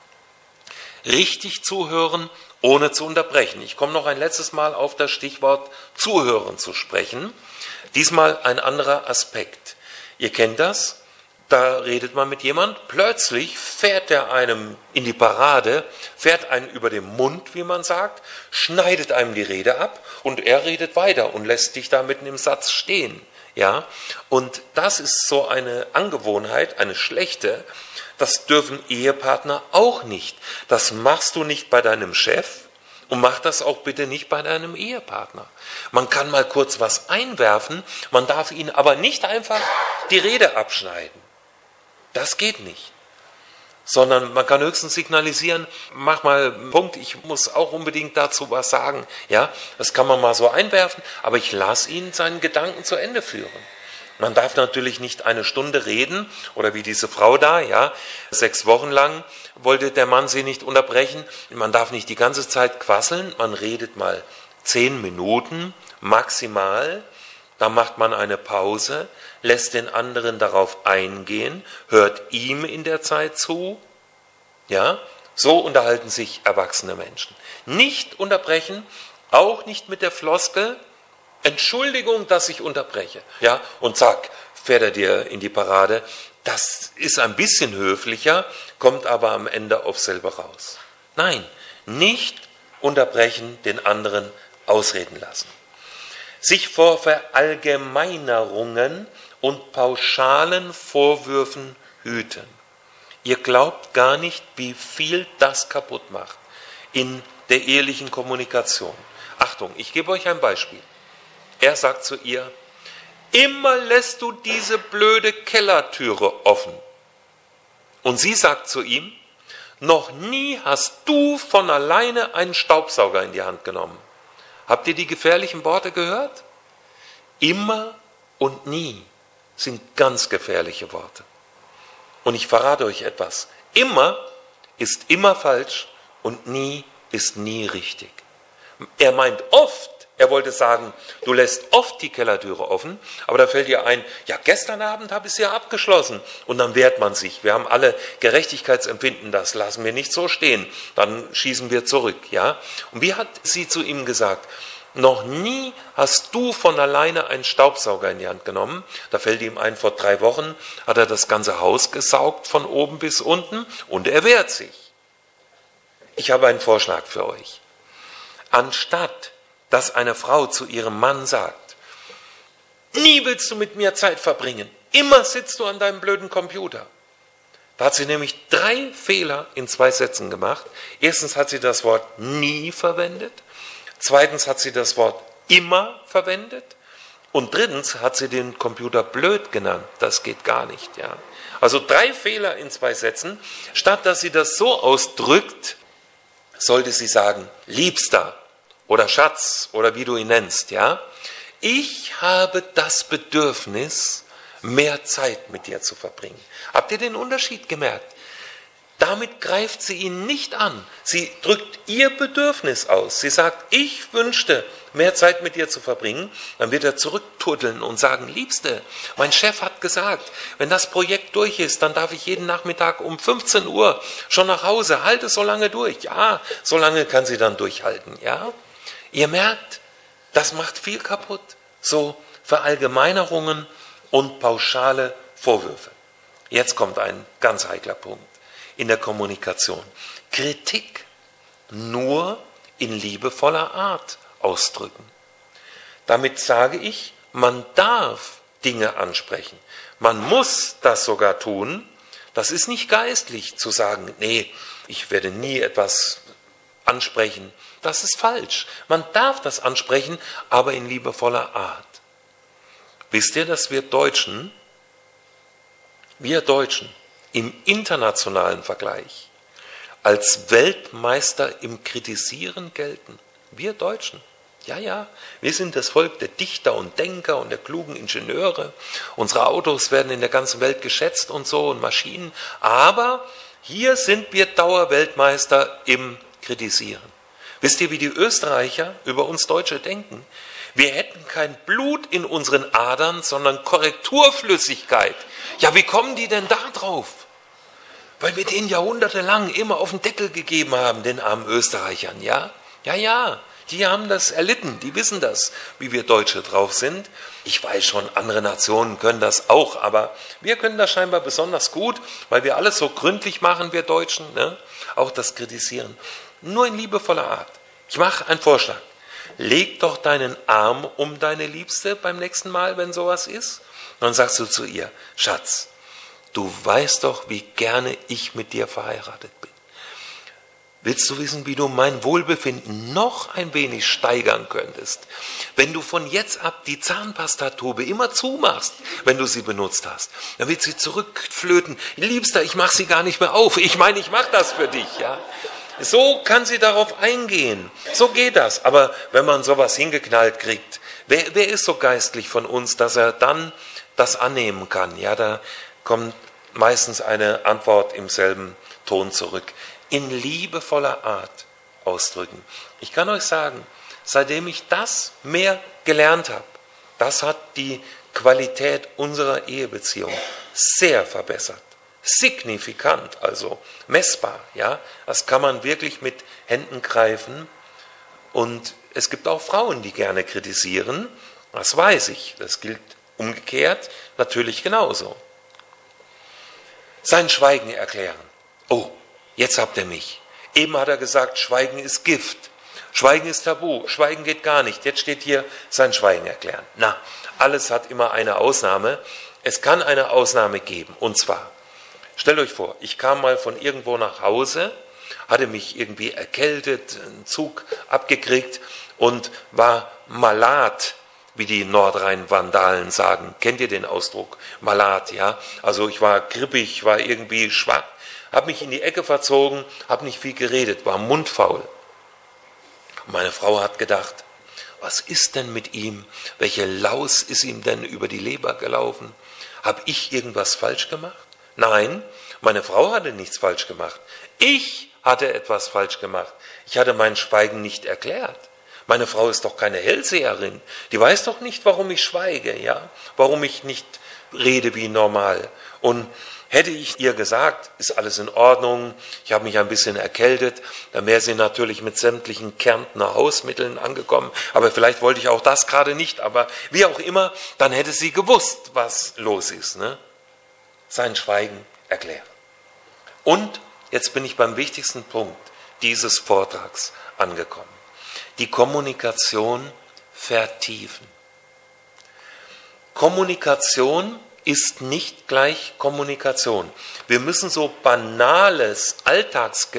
Richtig zuhören, ohne zu unterbrechen. Ich komme noch ein letztes Mal auf das Stichwort Zuhören zu sprechen. Diesmal ein anderer Aspekt. Ihr kennt das? Da redet man mit jemand, plötzlich fährt er einem in die Parade, fährt einen über den Mund, wie man sagt, schneidet einem die Rede ab und er redet weiter und lässt dich da mitten im Satz stehen. Ja, und das ist so eine Angewohnheit, eine schlechte, das dürfen Ehepartner auch nicht. Das machst du nicht bei deinem Chef und mach das auch bitte nicht bei deinem Ehepartner. Man kann mal kurz was einwerfen, man darf ihn aber nicht einfach die Rede abschneiden. Das geht nicht. Sondern man kann höchstens signalisieren, mach mal einen Punkt, ich muss auch unbedingt dazu was sagen. Ja, das kann man mal so einwerfen, aber ich lasse ihn seinen Gedanken zu Ende führen. Man darf natürlich nicht eine Stunde reden, oder wie diese Frau da, ja, sechs Wochen lang wollte der Mann sie nicht unterbrechen. Man darf nicht die ganze Zeit quasseln, man redet mal zehn Minuten maximal, dann macht man eine Pause, lässt den anderen darauf eingehen, hört ihm in der Zeit zu. Ja, so unterhalten sich erwachsene Menschen. Nicht unterbrechen, auch nicht mit der Floskel, Entschuldigung, dass ich unterbreche. Ja, und zack, fährt er dir in die Parade. Das ist ein bisschen höflicher, kommt aber am Ende auf selber raus. Nein, nicht unterbrechen, den anderen ausreden lassen. Sich vor Verallgemeinerungen und pauschalen Vorwürfen hüten. Ihr glaubt gar nicht, wie viel das kaputt macht in der ehelichen Kommunikation. Achtung, ich gebe euch ein Beispiel. Er sagt zu ihr, immer lässt du diese blöde Kellertüre offen. Und sie sagt zu ihm, noch nie hast du von alleine einen Staubsauger in die Hand genommen. Habt ihr die gefährlichen Worte gehört? Immer und nie sind ganz gefährliche Worte. Und ich verrate euch etwas. Immer ist immer falsch und nie ist nie richtig. Er meint oft, er wollte sagen, du lässt oft die Kellertüre offen, aber da fällt dir ein, ja, gestern Abend habe ich sie ja abgeschlossen. Und dann wehrt man sich. Wir haben alle Gerechtigkeitsempfinden, das lassen wir nicht so stehen. Dann schießen wir zurück, ja. Und wie hat sie zu ihm gesagt? Noch nie hast du von alleine einen Staubsauger in die Hand genommen. Da fällt ihm ein, vor drei Wochen hat er das ganze Haus gesaugt, von oben bis unten, und er wehrt sich. Ich habe einen Vorschlag für euch. Anstatt, dass eine Frau zu ihrem Mann sagt, nie willst du mit mir Zeit verbringen, immer sitzt du an deinem blöden Computer. Da hat sie nämlich drei Fehler in zwei Sätzen gemacht. Erstens hat sie das Wort nie verwendet. Zweitens hat sie das Wort immer verwendet. Und drittens hat sie den Computer blöd genannt. Das geht gar nicht. Ja. Also drei Fehler in zwei Sätzen. Statt dass sie das so ausdrückt, sollte sie sagen, Liebster oder Schatz oder wie du ihn nennst. Ja. Ich habe das Bedürfnis, mehr Zeit mit dir zu verbringen. Habt ihr den Unterschied gemerkt? Damit greift sie ihn nicht an. Sie drückt ihr Bedürfnis aus. Sie sagt, ich wünschte, mehr Zeit mit dir zu verbringen. Dann wird er zurückturteln und sagen, Liebste, mein Chef hat gesagt, wenn das Projekt durch ist, dann darf ich jeden Nachmittag um fünfzehn Uhr schon nach Hause. Halte so lange durch. Ja, so lange kann sie dann durchhalten. Ja, ihr merkt, das macht viel kaputt. So Verallgemeinerungen und pauschale Vorwürfe. Jetzt kommt ein ganz heikler Punkt in der Kommunikation. Kritik nur in liebevoller Art ausdrücken. Damit sage ich, man darf Dinge ansprechen. Man muss das sogar tun. Das ist nicht geistlich zu sagen, nee, ich werde nie etwas ansprechen. Das ist falsch. Man darf das ansprechen, aber in liebevoller Art. Wisst ihr, dass wir Deutschen, wir Deutschen im internationalen Vergleich als Weltmeister im Kritisieren gelten? Wir Deutschen. Ja, ja, wir sind das Volk der Dichter und Denker und der klugen Ingenieure. Unsere Autos werden in der ganzen Welt geschätzt und so und Maschinen. Aber hier sind wir Dauerweltmeister im Kritisieren. Wisst ihr, wie die Österreicher über uns Deutsche denken? Wir hätten kein Blut in unseren Adern, sondern Korrekturflüssigkeit. Ja, wie kommen die denn da drauf? Weil wir denen jahrhundertelang immer auf den Deckel gegeben haben, den armen Österreichern, ja? Ja, ja, die haben das erlitten, die wissen das, wie wir Deutsche drauf sind. Ich weiß schon, andere Nationen können das auch, aber wir können das scheinbar besonders gut, weil wir alles so gründlich machen, wir Deutschen, ne? Auch das Kritisieren. Nur in liebevoller Art. Ich mache einen Vorschlag. Leg doch deinen Arm um deine Liebste beim nächsten Mal, wenn sowas ist. Und dann sagst du zu ihr, Schatz, du weißt doch, wie gerne ich mit dir verheiratet bin. Willst du wissen, wie du mein Wohlbefinden noch ein wenig steigern könntest, wenn du von jetzt ab die Zahnpastatube immer zumachst, wenn du sie benutzt hast? Dann wird sie zurückflöten. Liebster, ich mache sie gar nicht mehr auf. Ich meine, ich mache das für dich, ja. So kann sie darauf eingehen. So geht das. Aber wenn man sowas hingeknallt kriegt, wer, wer ist so geistlich von uns, dass er dann das annehmen kann? Ja, da kommt meistens eine Antwort im selben Ton zurück. In liebevoller Art ausdrücken. Ich kann euch sagen, seitdem ich das mehr gelernt habe, das hat die Qualität unserer Ehebeziehung sehr verbessert. Signifikant, also messbar, ja, das kann man wirklich mit Händen greifen. Und es gibt auch Frauen, die gerne kritisieren, das weiß ich, das gilt umgekehrt natürlich genauso. Sein Schweigen erklären. Oh, jetzt habt ihr mich. Eben hat er gesagt, Schweigen ist Gift, Schweigen ist Tabu, Schweigen geht gar nicht. Jetzt steht hier, sein Schweigen erklären. Na, alles hat immer eine Ausnahme. Es kann eine Ausnahme geben, und zwar, stellt euch vor, ich kam mal von irgendwo nach Hause, hatte mich irgendwie erkältet, einen Zug abgekriegt und war malat, wie die Nordrhein-Vandalen sagen. Kennt ihr den Ausdruck? Malat, ja? Also ich war grippig, war irgendwie schwach, habe mich in die Ecke verzogen, habe nicht viel geredet, war mundfaul. Meine Frau hat gedacht, was ist denn mit ihm? Welche Laus ist ihm denn über die Leber gelaufen? Habe ich irgendwas falsch gemacht? Nein, meine Frau hatte nichts falsch gemacht. Ich hatte etwas falsch gemacht. Ich hatte mein Schweigen nicht erklärt. Meine Frau ist doch keine Hellseherin. Die weiß doch nicht, warum ich schweige, ja? Warum ich nicht rede wie normal. Und hätte ich ihr gesagt, ist alles in Ordnung, ich habe mich ein bisschen erkältet, dann wäre sie natürlich mit sämtlichen Kärntner Hausmitteln angekommen. Aber vielleicht wollte ich auch das gerade nicht. Aber wie auch immer, dann hätte sie gewusst, was los ist, ne? Sein Schweigen erklären. Und jetzt bin ich beim wichtigsten Punkt dieses Vortrags angekommen. Die Kommunikation vertiefen. Kommunikation ist nicht gleich Kommunikation. Wir müssen so banales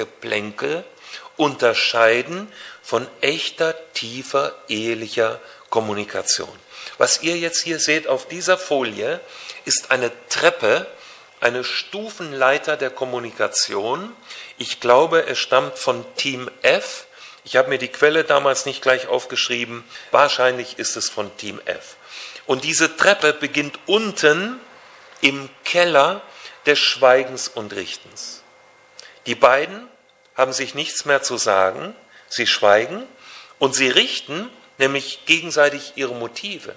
Alltagsgeplänkel unterscheiden von echter, tiefer, ehelicher Kommunikation. Was ihr jetzt hier seht auf dieser Folie, ist eine Treppe, eine Stufenleiter der Kommunikation. Ich glaube, es stammt von Team F. Ich habe mir die Quelle damals nicht gleich aufgeschrieben. Wahrscheinlich ist es von Team F. Und diese Treppe beginnt unten im Keller des Schweigens und Richtens. Die beiden haben sich nichts mehr zu sagen. Sie schweigen und sie richten nämlich gegenseitig ihre Motive.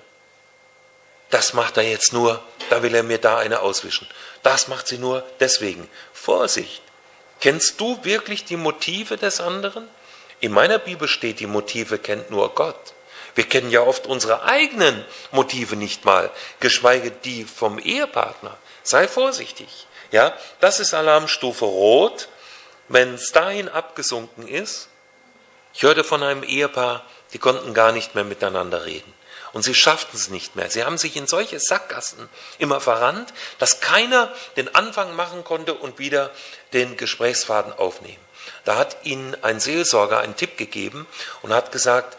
Das macht er jetzt nur, da will er mir da eine auswischen. Das macht sie nur deswegen. Vorsicht! Kennst du wirklich die Motive des anderen? In meiner Bibel steht, die Motive kennt nur Gott. Wir kennen ja oft unsere eigenen Motive nicht mal, geschweige die vom Ehepartner. Sei vorsichtig. Ja, das ist Alarmstufe Rot. Wenn es dahin abgesunken ist, ich hörte von einem Ehepaar, die konnten gar nicht mehr miteinander reden. Und sie schafften es nicht mehr. Sie haben sich in solche Sackgassen immer verrannt, dass keiner den Anfang machen konnte und wieder den Gesprächsfaden aufnehmen. Da hat ihnen ein Seelsorger einen Tipp gegeben und hat gesagt,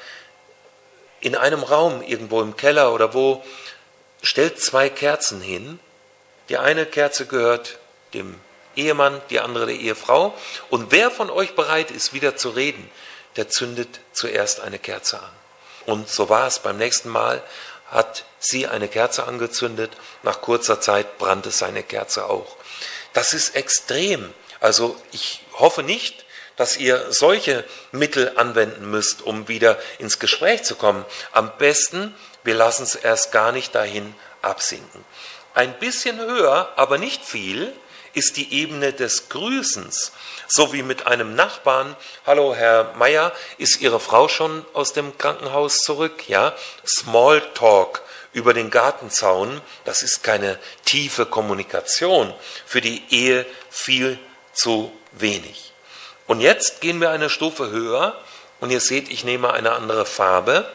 in einem Raum irgendwo im Keller oder wo, stellt zwei Kerzen hin. Die eine Kerze gehört dem Ehemann, die andere der Ehefrau. Und wer von euch bereit ist, wieder zu reden, der zündet zuerst eine Kerze an. Und so war es. Beim nächsten Mal hat sie eine Kerze angezündet. Nach kurzer Zeit brannte seine Kerze auch. Das ist extrem. Also ich hoffe nicht, dass ihr solche Mittel anwenden müsst, um wieder ins Gespräch zu kommen. Am besten, wir lassen es erst gar nicht dahin absinken. Ein bisschen höher, aber nicht viel, ist die Ebene des Grüßens. So wie mit einem Nachbarn, hallo Herr Meier, ist Ihre Frau schon aus dem Krankenhaus zurück? Ja, Smalltalk über den Gartenzaun, das ist keine tiefe Kommunikation, für die Ehe viel zu wenig. Und jetzt gehen wir eine Stufe höher und ihr seht, ich nehme eine andere Farbe.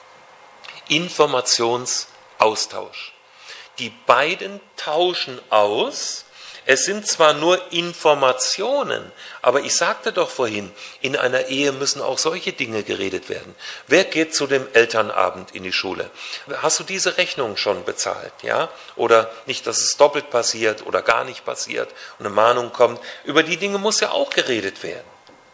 Informationsaustausch. Die beiden tauschen aus. Es sind zwar nur Informationen, aber ich sagte doch vorhin, in einer Ehe müssen auch solche Dinge geredet werden. Wer geht zu dem Elternabend in die Schule? Hast du diese Rechnung schon bezahlt? Ja? Oder nicht, dass es doppelt passiert oder gar nicht passiert und eine Mahnung kommt. Über die Dinge muss ja auch geredet werden.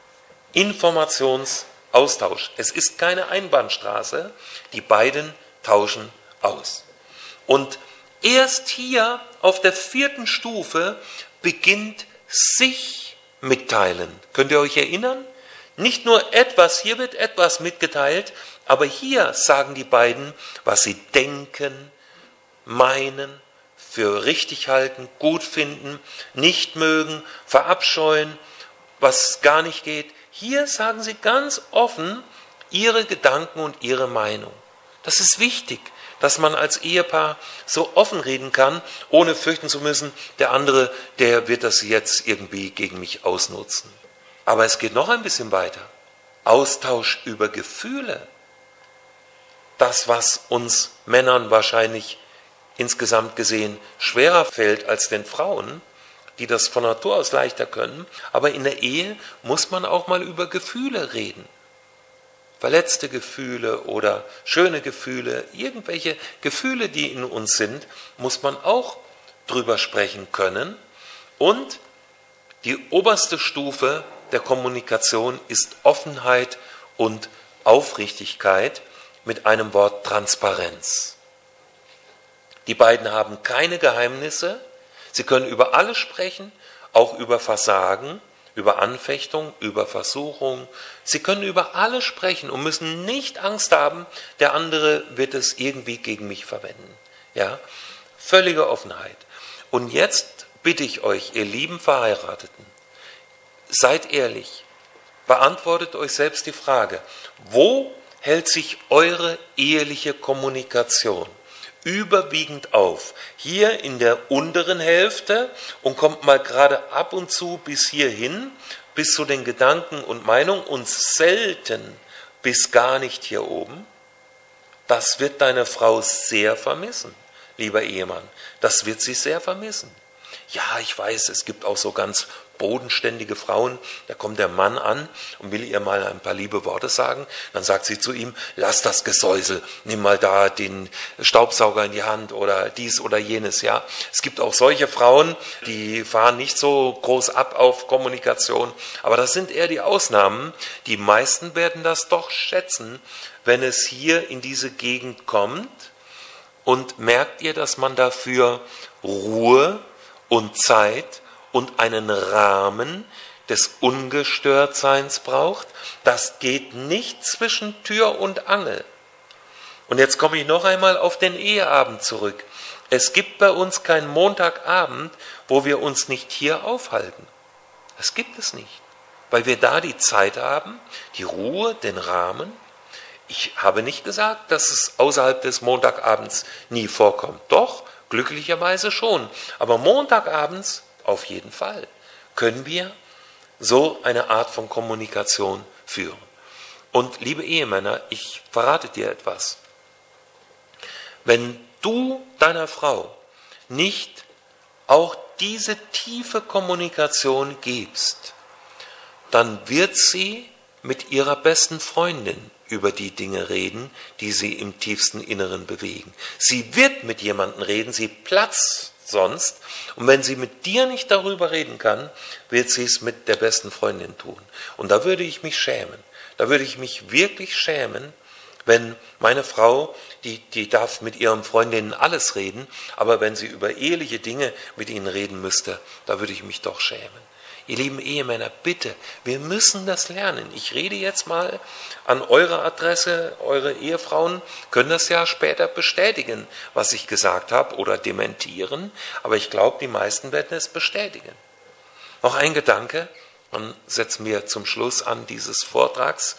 Informationsaustausch. Es ist keine Einbahnstraße. Die beiden tauschen aus. Und erst hier auf der vierten Stufe beginnt sich mitteilen. Könnt ihr euch erinnern? Nicht nur etwas, hier wird etwas mitgeteilt, aber hier sagen die beiden, was sie denken, meinen, für richtig halten, gut finden, nicht mögen, verabscheuen, was gar nicht geht. Hier sagen sie ganz offen ihre Gedanken und ihre Meinung. Das ist wichtig, dass man als Ehepaar so offen reden kann, ohne fürchten zu müssen, der andere, der wird das jetzt irgendwie gegen mich ausnutzen. Aber es geht noch ein bisschen weiter. Austausch über Gefühle. Das, was uns Männern wahrscheinlich insgesamt gesehen schwerer fällt als den Frauen, die das von Natur aus leichter können. Aber in der Ehe muss man auch mal über Gefühle reden. Verletzte Gefühle oder schöne Gefühle, irgendwelche Gefühle, die in uns sind, muss man auch drüber sprechen können. Und die oberste Stufe der Kommunikation ist Offenheit und Aufrichtigkeit mit einem Wort Transparenz. Die beiden haben keine Geheimnisse, sie können über alles sprechen, auch über Versagen, über Anfechtung, über Versuchung. Sie können über alles sprechen und müssen nicht Angst haben, der andere wird es irgendwie gegen mich verwenden. Ja? Völlige Offenheit. Und jetzt bitte ich euch, ihr lieben Verheirateten, seid ehrlich, beantwortet euch selbst die Frage, wo hält sich eure eheliche Kommunikation überwiegend auf? Hier in der unteren Hälfte und kommt mal gerade ab und zu bis hierhin, bis zu den Gedanken und Meinungen und selten bis gar nicht hier oben. Das wird deine Frau sehr vermissen, lieber Ehemann. Das wird sie sehr vermissen. Ja, ich weiß, es gibt auch so ganz bodenständige Frauen, da kommt der Mann an und will ihr mal ein paar liebe Worte sagen, dann sagt sie zu ihm, lass das Gesäusel, nimm mal da den Staubsauger in die Hand oder dies oder jenes, ja. Es gibt auch solche Frauen, die fahren nicht so groß ab auf Kommunikation, aber das sind eher die Ausnahmen. Die meisten werden das doch schätzen, wenn es hier in diese Gegend kommt. Und merkt ihr, dass man dafür Ruhe und Zeit und einen Rahmen des Ungestörtseins braucht? Das geht nicht zwischen Tür und Angel. Und jetzt komme ich noch einmal auf den Eheabend zurück. Es gibt bei uns keinen Montagabend, wo wir uns nicht hier aufhalten. Das gibt es nicht, weil wir da die Zeit haben, die Ruhe, den Rahmen. Ich habe nicht gesagt, dass es außerhalb des Montagabends nie vorkommt. Doch, glücklicherweise schon. Aber Montagabends auf jeden Fall können wir so eine Art von Kommunikation führen. Und liebe Ehemänner, ich verrate dir etwas. Wenn du deiner Frau nicht auch diese tiefe Kommunikation gibst, dann wird sie mit ihrer besten Freundin über die Dinge reden, die sie im tiefsten Inneren bewegen. Sie wird mit jemandem reden, sie platzt sonst. Und wenn sie mit dir nicht darüber reden kann, wird sie es mit der besten Freundin tun. Und da würde ich mich schämen. Da würde ich mich wirklich schämen, wenn meine Frau, die, die darf mit ihren Freundinnen alles reden, aber wenn sie über eheliche Dinge mit ihnen reden müsste, da würde ich mich doch schämen. Ihr lieben Ehemänner, bitte, wir müssen das lernen. Ich rede jetzt mal an eure Adresse, eure Ehefrauen können das ja später bestätigen, was ich gesagt habe, oder dementieren, aber ich glaube, die meisten werden es bestätigen. Noch ein Gedanke, dann setzen wir zum Schluss an dieses Vortrags.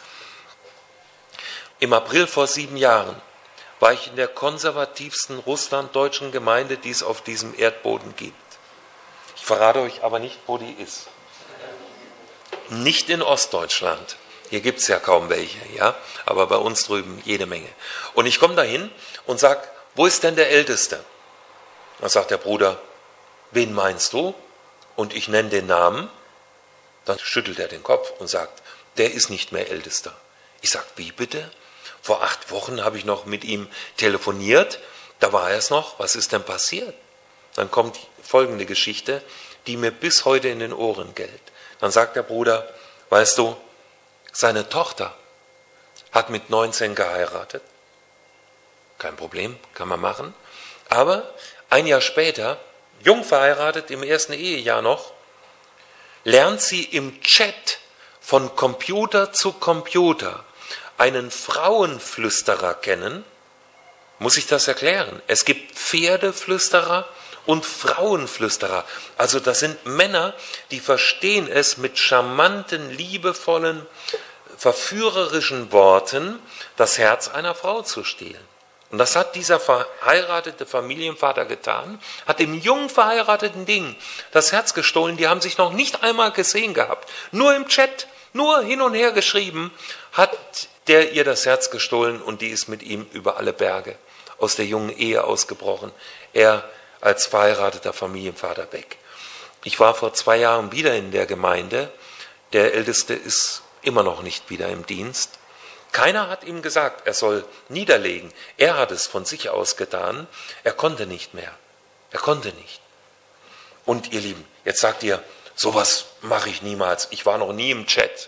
Im April vor sieben Jahren war ich in der konservativsten russlanddeutschen Gemeinde, die es auf diesem Erdboden gibt. Ich verrate euch aber nicht, wo die ist. Nicht in Ostdeutschland. Hier gibt es ja kaum welche, ja, aber bei uns drüben jede Menge. Und ich komme dahin und sage, wo ist denn der Älteste? Dann sagt der Bruder, wen meinst du? Und ich nenne den Namen. Dann schüttelt er den Kopf und sagt, der ist nicht mehr Ältester. Ich sage, wie bitte? Vor acht Wochen habe ich noch mit ihm telefoniert, da war er es noch, was ist denn passiert? Dann kommt folgende Geschichte, die mir bis heute in den Ohren gellt. Dann sagt der Bruder, weißt du, seine Tochter hat mit neunzehn geheiratet. Kein Problem, kann man machen. Aber ein Jahr später, jung verheiratet, im ersten Ehejahr noch, lernt sie im Chat von Computer zu Computer einen Frauenflüsterer kennen. Muss ich das erklären? Es gibt Pferdeflüsterer und Frauenflüsterer. Also das sind Männer, die verstehen es, mit charmanten, liebevollen, verführerischen Worten das Herz einer Frau zu stehlen. Und das hat dieser verheiratete Familienvater getan, hat dem jungen verheirateten Ding das Herz gestohlen. Die haben sich noch nicht einmal gesehen gehabt. Nur im Chat, nur hin und her geschrieben, hat der ihr das Herz gestohlen und die ist mit ihm über alle Berge aus der jungen Ehe ausgebrochen. Er als verheirateter Familienvater weg. Ich war vor zwei Jahren wieder in der Gemeinde. Der Älteste ist immer noch nicht wieder im Dienst. Keiner hat ihm gesagt, er soll niederlegen. Er hat es von sich aus getan. Er konnte nicht mehr. Er konnte nicht. Und ihr Lieben, jetzt sagt ihr, sowas mache ich niemals. Ich war noch nie im Chat.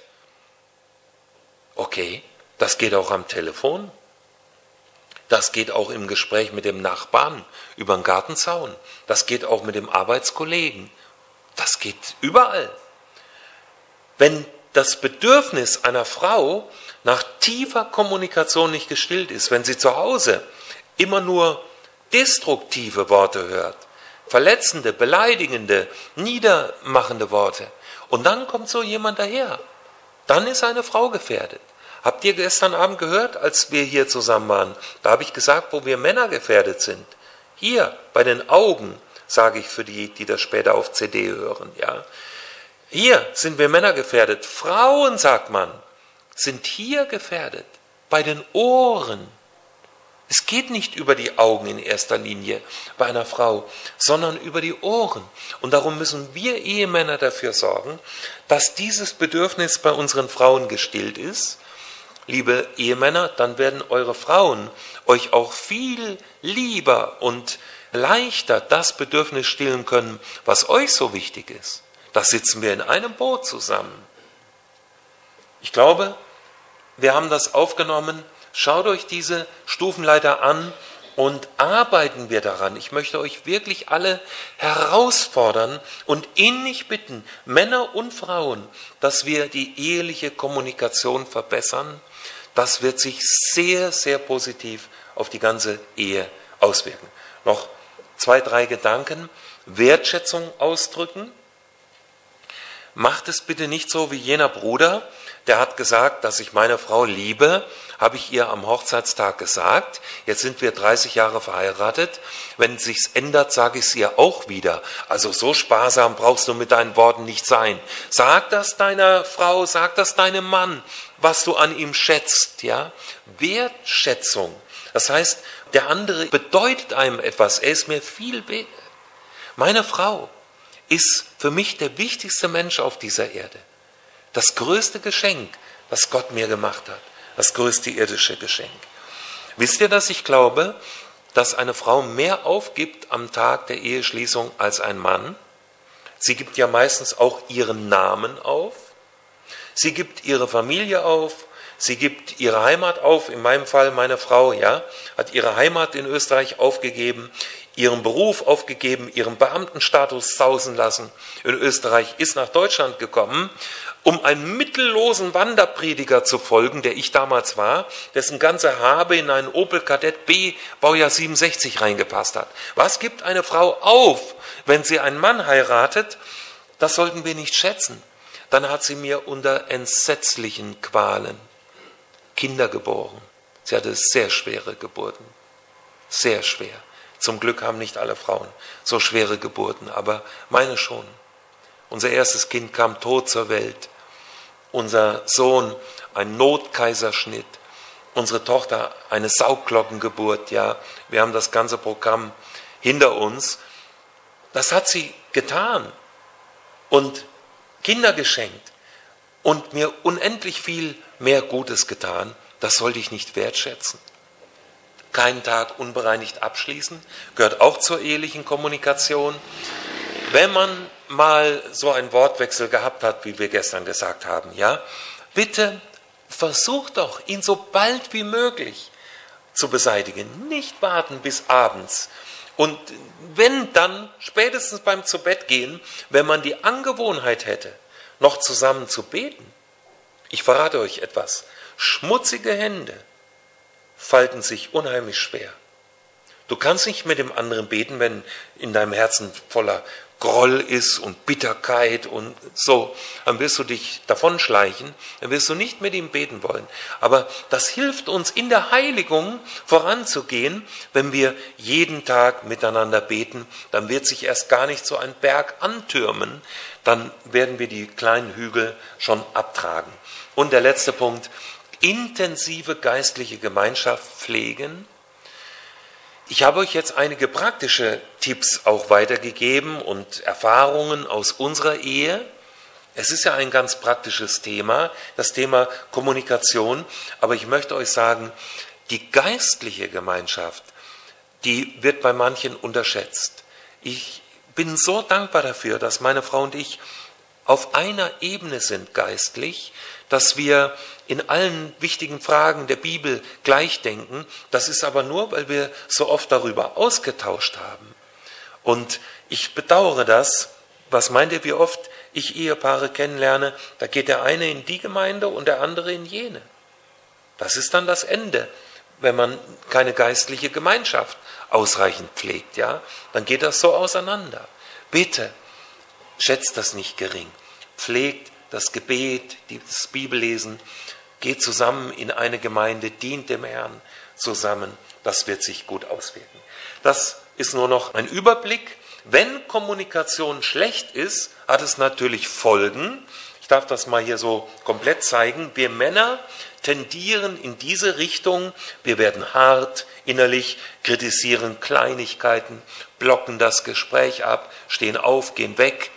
Okay, das geht auch am Telefon. Das geht auch im Gespräch mit dem Nachbarn über den Gartenzaun. Das geht auch mit dem Arbeitskollegen. Das geht überall. Wenn das Bedürfnis einer Frau nach tiefer Kommunikation nicht gestillt ist, wenn sie zu Hause immer nur destruktive Worte hört, verletzende, beleidigende, niedermachende Worte, und dann kommt so jemand daher, dann ist eine Frau gefährdet. Habt ihr gestern Abend gehört, als wir hier zusammen waren? Da habe ich gesagt, wo wir Männer gefährdet sind. Hier, bei den Augen, sage ich für die, die das später auf C D hören. Ja. Hier sind wir Männer gefährdet. Frauen, sagt man, sind hier gefährdet. Bei den Ohren. Es geht nicht über die Augen in erster Linie bei einer Frau, sondern über die Ohren. Und darum müssen wir Ehemänner dafür sorgen, dass dieses Bedürfnis bei unseren Frauen gestillt ist. Liebe Ehemänner, dann werden eure Frauen euch auch viel lieber und leichter das Bedürfnis stillen können, was euch so wichtig ist. Da sitzen wir in einem Boot zusammen. Ich glaube, wir haben das aufgenommen. Schaut euch diese Stufenleiter an und arbeiten wir daran. Ich möchte euch wirklich alle herausfordern und innig bitten, Männer und Frauen, dass wir die eheliche Kommunikation verbessern. Das wird sich sehr, sehr positiv auf die ganze Ehe auswirken. Noch zwei, drei Gedanken. Wertschätzung ausdrücken. Macht es bitte nicht so wie jener Bruder, der hat gesagt, dass ich meine Frau liebe, habe ich ihr am Hochzeitstag gesagt. Jetzt sind wir dreißig Jahre verheiratet. Wenn es sich ändert, sage ich es ihr auch wieder. Also so sparsam brauchst du mit deinen Worten nicht sein. Sag das deiner Frau, sag das deinem Mann, was du an ihm schätzt. Ja? Wertschätzung. Das heißt, der andere bedeutet einem etwas. Er ist mir viel wert. Meine Frau ist für mich der wichtigste Mensch auf dieser Erde. Das größte Geschenk, das Gott mir gemacht hat. Das größte irdische Geschenk. Wisst ihr, dass ich glaube, dass eine Frau mehr aufgibt am Tag der Eheschließung als ein Mann? Sie gibt ja meistens auch ihren Namen auf. Sie gibt ihre Familie auf. Sie gibt ihre Heimat auf. In meinem Fall meine Frau, ja, hat ihre Heimat in Österreich aufgegeben, ihren Beruf aufgegeben, ihren Beamtenstatus sausen lassen in Österreich, ist nach Deutschland gekommen, um einem mittellosen Wanderprediger zu folgen, der ich damals war, dessen ganze Habe in einen Opel Kadett B Baujahr siebenundsechzig reingepasst hat. Was gibt eine Frau auf, wenn sie einen Mann heiratet? Das sollten wir nicht schätzen. Dann hat sie mir unter entsetzlichen Qualen Kinder geboren. Sie hatte sehr schwere Geburten. Sehr schwer. Zum Glück haben nicht alle Frauen so schwere Geburten, aber meine schon. Unser erstes Kind kam tot zur Welt. Unser Sohn ein Notkaiserschnitt. Unsere Tochter eine Saugglockengeburt. Ja, wir haben das ganze Programm hinter uns. Das hat sie getan und Kinder geschenkt und mir unendlich viel mehr Gutes getan. Das sollte ich nicht wertschätzen. Keinen Tag unbereinigt abschließen, gehört auch zur ehelichen Kommunikation. Wenn man mal so einen Wortwechsel gehabt hat, wie wir gestern gesagt haben, ja, bitte versucht doch, ihn so bald wie möglich zu beseitigen. Nicht warten bis abends. Und wenn dann, spätestens beim Zubettgehen, wenn man die Angewohnheit hätte, noch zusammen zu beten. Ich verrate euch etwas. Schmutzige Hände falten sich unheimlich schwer. Du kannst nicht mit dem anderen beten, wenn in deinem Herzen voller Groll ist und Bitterkeit und so. Dann wirst du dich davonschleichen, dann wirst du nicht mit ihm beten wollen. Aber das hilft uns in der Heiligung voranzugehen, wenn wir jeden Tag miteinander beten. Dann wird sich erst gar nicht so ein Berg antürmen. Dann werden wir die kleinen Hügel schon abtragen. Und der letzte Punkt: intensive geistliche Gemeinschaft pflegen. Ich habe euch jetzt einige praktische Tipps auch weitergegeben und Erfahrungen aus unserer Ehe. Es ist ja ein ganz praktisches Thema, das Thema Kommunikation. Aber ich möchte euch sagen, die geistliche Gemeinschaft, die wird bei manchen unterschätzt. Ich bin so dankbar dafür, dass meine Frau und ich auf einer Ebene sind geistlich, dass wir in allen wichtigen Fragen der Bibel gleich denken. Das ist aber nur, weil wir so oft darüber ausgetauscht haben. Und ich bedauere das. Was meint ihr, wie oft ich Ehepaare kennenlerne? Da geht der eine in die Gemeinde und der andere in jene. Das ist dann das Ende, wenn man keine geistliche Gemeinschaft ausreichend pflegt. Ja? Dann geht das so auseinander. Bitte, schätzt das nicht gering. Pflegt das Gebet, das Bibellesen, geht zusammen in eine Gemeinde, dient dem Herrn zusammen. Das wird sich gut auswirken. Das ist nur noch ein Überblick. Wenn Kommunikation schlecht ist, hat es natürlich Folgen. Ich darf das mal hier so komplett zeigen. Wir Männer tendieren in diese Richtung. Wir werden hart innerlich, kritisieren Kleinigkeiten, blocken das Gespräch ab, stehen auf, gehen weg.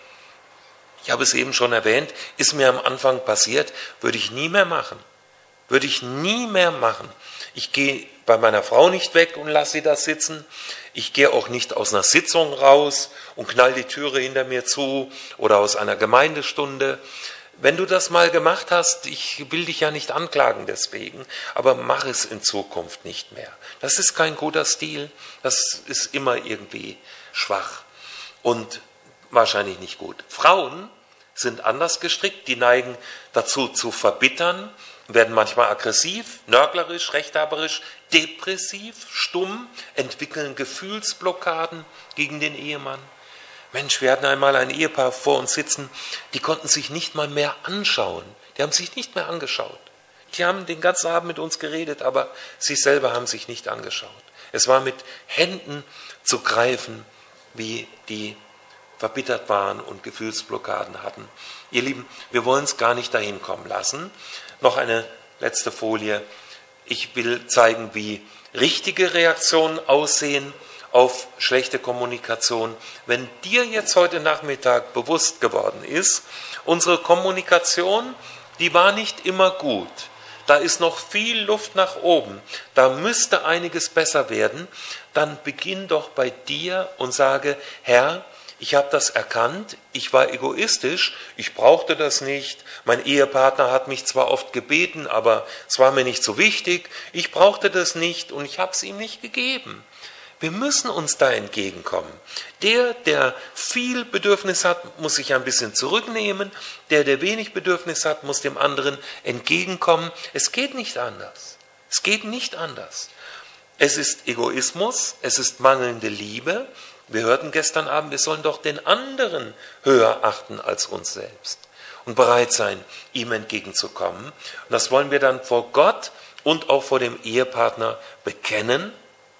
Ich habe es eben schon erwähnt, ist mir am Anfang passiert, würde ich nie mehr machen. Würde ich nie mehr machen. Ich gehe bei meiner Frau nicht weg und lasse sie da sitzen. Ich gehe auch nicht aus einer Sitzung raus und knall die Türe hinter mir zu oder aus einer Gemeindestunde. Wenn du das mal gemacht hast, ich will dich ja nicht anklagen deswegen, aber mach es in Zukunft nicht mehr. Das ist kein guter Stil, das ist immer irgendwie schwach und wahrscheinlich nicht gut. Frauen sind anders gestrickt, die neigen dazu zu verbittern, werden manchmal aggressiv, nörglerisch, rechthaberisch, depressiv, stumm, entwickeln Gefühlsblockaden gegen den Ehemann. Mensch, wir hatten einmal ein Ehepaar vor uns sitzen, die konnten sich nicht mal mehr anschauen. Die haben sich nicht mehr angeschaut. Die haben den ganzen Abend mit uns geredet, aber sie selber haben sich nicht angeschaut. Es war mit Händen zu greifen, wie die verbittert waren und Gefühlsblockaden hatten. Ihr Lieben, wir wollen es gar nicht dahin kommen lassen. Noch eine letzte Folie. Ich will zeigen, wie richtige Reaktionen aussehen auf schlechte Kommunikation. Wenn dir jetzt heute Nachmittag bewusst geworden ist, unsere Kommunikation, die war nicht immer gut. Da ist noch viel Luft nach oben. Da müsste einiges besser werden. Dann beginn doch bei dir und sage, Herr, ich habe das erkannt, ich war egoistisch, ich brauchte das nicht. Mein Ehepartner hat mich zwar oft gebeten, aber es war mir nicht so wichtig. Ich brauchte das nicht und ich habe es ihm nicht gegeben. Wir müssen uns da entgegenkommen. Der, der viel Bedürfnis hat, muss sich ein bisschen zurücknehmen. Der, der wenig Bedürfnis hat, muss dem anderen entgegenkommen. Es geht nicht anders. Es geht nicht anders. Es ist Egoismus, es ist mangelnde Liebe. Wir hörten gestern Abend, wir sollen doch den anderen höher achten als uns selbst und bereit sein, ihm entgegenzukommen. Und das wollen wir dann vor Gott und auch vor dem Ehepartner bekennen.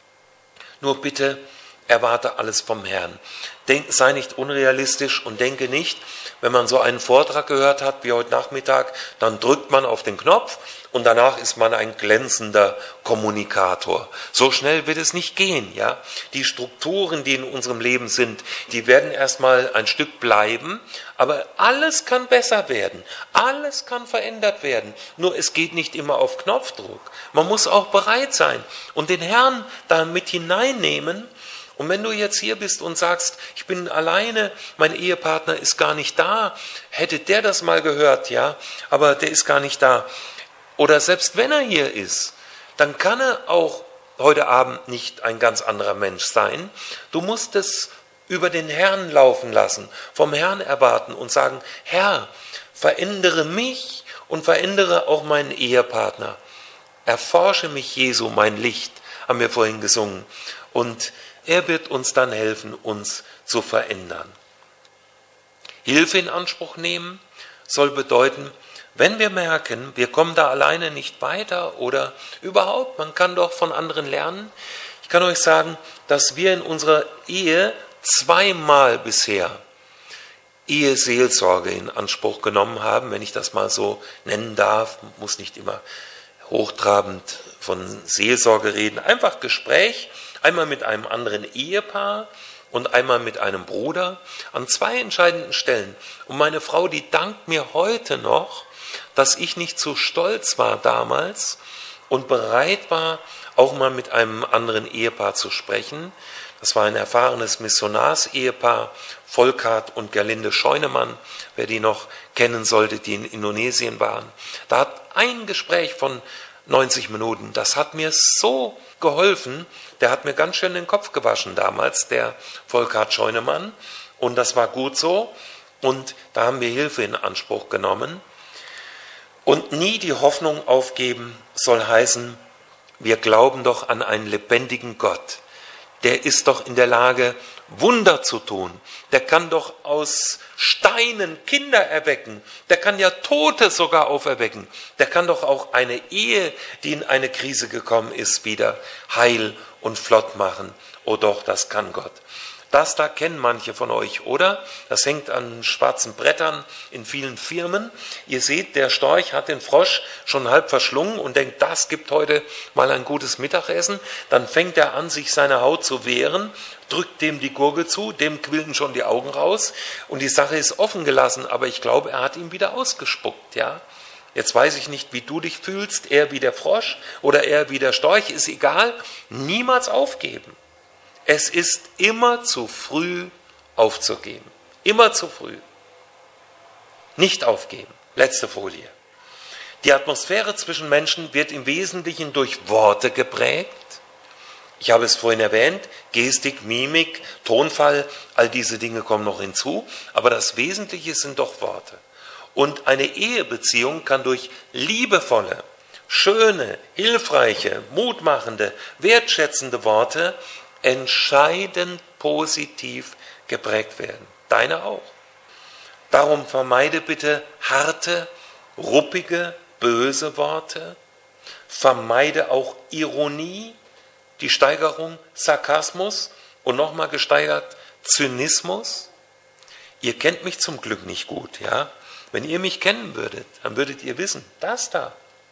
Nur bitte erwarte alles vom Herrn. Denk, sei nicht unrealistisch und denke nicht, wenn man so einen Vortrag gehört hat wie heute Nachmittag, dann drückt man auf den Knopf und danach ist man ein glänzender Kommunikator. So schnell wird es nicht gehen, ja? Die Strukturen, die in unserem Leben sind, die werden erstmal ein Stück bleiben, aber alles kann besser werden. Alles kann verändert werden. Nur es geht nicht immer auf Knopfdruck. Man muss auch bereit sein und den Herrn da mit hineinnehmen. Und wenn du jetzt hier bist und sagst, ich bin alleine, mein Ehepartner ist gar nicht da, hätte der das mal gehört, ja, aber der ist gar nicht da. Oder selbst wenn er hier ist, dann kann er auch heute Abend nicht ein ganz anderer Mensch sein. Du musst es über den Herrn laufen lassen, vom Herrn erwarten und sagen, Herr, verändere mich und verändere auch meinen Ehepartner. Erforsche mich, Jesu, mein Licht, haben wir vorhin gesungen. Und er wird uns dann helfen, uns zu verändern. Hilfe in Anspruch nehmen soll bedeuten, wenn wir merken, wir kommen da alleine nicht weiter oder überhaupt, man kann doch von anderen lernen. Ich kann euch sagen, dass wir in unserer Ehe zweimal bisher Eheseelsorge in Anspruch genommen haben, wenn ich das mal so nennen darf, muss nicht immer hochtrabend von Seelsorge reden, einfach Gespräch, einmal mit einem anderen Ehepaar und einmal mit einem Bruder an zwei entscheidenden Stellen. Und meine Frau, die dankt mir heute noch, dass ich nicht so stolz war damals und bereit war, auch mal mit einem anderen Ehepaar zu sprechen. Das war ein erfahrenes Missionarsehepaar, Volkart und Gerlinde Scheunemann, wer die noch kennen sollte, die in Indonesien waren. Da hat ein Gespräch von neunzig Minuten, das hat mir so geholfen, der hat mir ganz schön den Kopf gewaschen damals, der Volkart Scheunemann, und das war gut so, und da haben wir Hilfe in Anspruch genommen. Und nie die Hoffnung aufgeben soll heißen, wir glauben doch an einen lebendigen Gott. Der ist doch in der Lage, Wunder zu tun. Der kann doch aus Steinen Kinder erwecken. Der kann ja Tote sogar auferwecken. Der kann doch auch eine Ehe, die in eine Krise gekommen ist, wieder heil und flott machen. Oh doch, das kann Gott. Das da kennen manche von euch, oder? Das hängt an schwarzen Brettern in vielen Firmen. Ihr seht, der Storch hat den Frosch schon halb verschlungen und denkt, das gibt heute mal ein gutes Mittagessen. Dann fängt er an, sich seine Haut zu wehren, drückt dem die Gurgel zu, dem quillen schon die Augen raus und die Sache ist offen gelassen, aber ich glaube, er hat ihn wieder ausgespuckt, ja. Jetzt weiß ich nicht, wie du dich fühlst, er wie der Frosch oder er wie der Storch, ist egal. Niemals aufgeben. Es ist immer zu früh aufzugeben. Immer zu früh. Nicht aufgeben. Letzte Folie. Die Atmosphäre zwischen Menschen wird im Wesentlichen durch Worte geprägt. Ich habe es vorhin erwähnt, Gestik, Mimik, Tonfall, all diese Dinge kommen noch hinzu. Aber das Wesentliche sind doch Worte. Und eine Ehebeziehung kann durch liebevolle, schöne, hilfreiche, mutmachende, wertschätzende Worte entscheidend positiv geprägt werden. Deine auch. Darum vermeide bitte harte, ruppige, böse Worte. Vermeide auch Ironie, die Steigerung Sarkasmus und nochmal gesteigert Zynismus. Ihr kennt mich zum Glück nicht gut, ja? Wenn ihr mich kennen würdet, dann würdet ihr wissen, das da,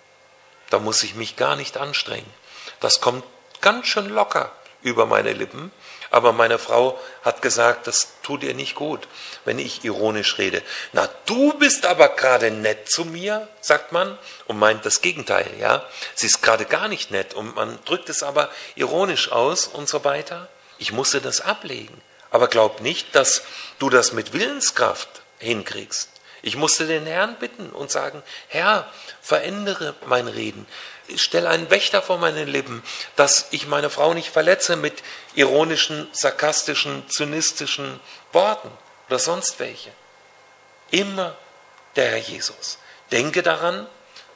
da muss ich mich gar nicht anstrengen. Das kommt ganz schön locker über meine Lippen, aber meine Frau hat gesagt, das tut ihr nicht gut, wenn ich ironisch rede. Na, du bist aber gerade nett zu mir, sagt man, und meint das Gegenteil, ja. Sie ist gerade gar nicht nett und man drückt es aber ironisch aus und so weiter. Ich musste das ablegen, aber glaub nicht, dass du das mit Willenskraft hinkriegst. Ich musste den Herrn bitten und sagen, Herr, verändere mein Reden. Stell einen Wächter vor meine Lippen, dass ich meine Frau nicht verletze mit ironischen, sarkastischen, zynistischen Worten oder sonst welche. Immer der Herr Jesus. Denke daran,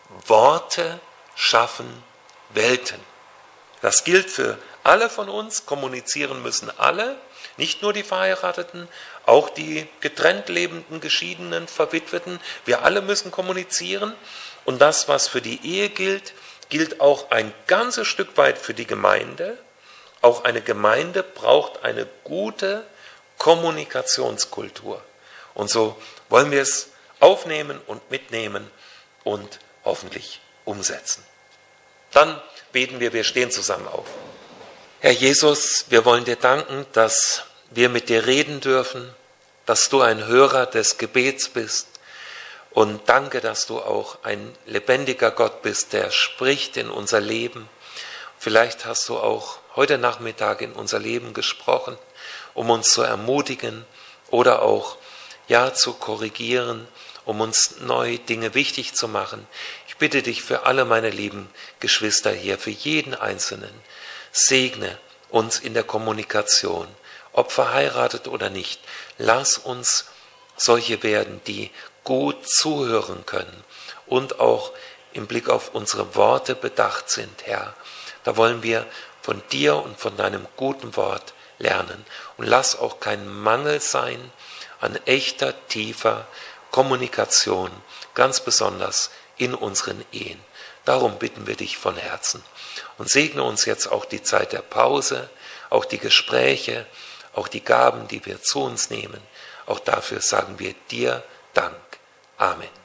Worte schaffen Welten. Das gilt für alle von uns, kommunizieren müssen alle, nicht nur die Verheirateten, auch die getrennt lebenden, geschiedenen, verwitweten. Wir alle müssen kommunizieren. Und das, was für die Ehe gilt, gilt auch ein ganzes Stück weit für die Gemeinde. Auch eine Gemeinde braucht eine gute Kommunikationskultur. Und so wollen wir es aufnehmen und mitnehmen und hoffentlich umsetzen. Dann beten wir, wir stehen zusammen auf. Herr Jesus, wir wollen dir danken, dass wir mit dir reden dürfen, dass du ein Hörer des Gebets bist und danke, dass du auch ein lebendiger Gott bist, der spricht in unser Leben. Vielleicht hast du auch heute Nachmittag in unser Leben gesprochen, um uns zu ermutigen oder auch ja zu korrigieren, um uns neu Dinge wichtig zu machen. Ich bitte dich für alle meine lieben Geschwister hier, für jeden Einzelnen, segne uns in der Kommunikation, ob verheiratet oder nicht. Lass uns solche werden, die gut zuhören können und auch im Blick auf unsere Worte bedacht sind, Herr. Da wollen wir von dir und von deinem guten Wort lernen. Und lass auch kein Mangel sein an echter, tiefer Kommunikation, ganz besonders in unseren Ehen. Darum bitten wir dich von Herzen. Und segne uns jetzt auch die Zeit der Pause, auch die Gespräche, auch die Gaben, die wir zu uns nehmen. Auch dafür sagen wir dir Dank. Amen.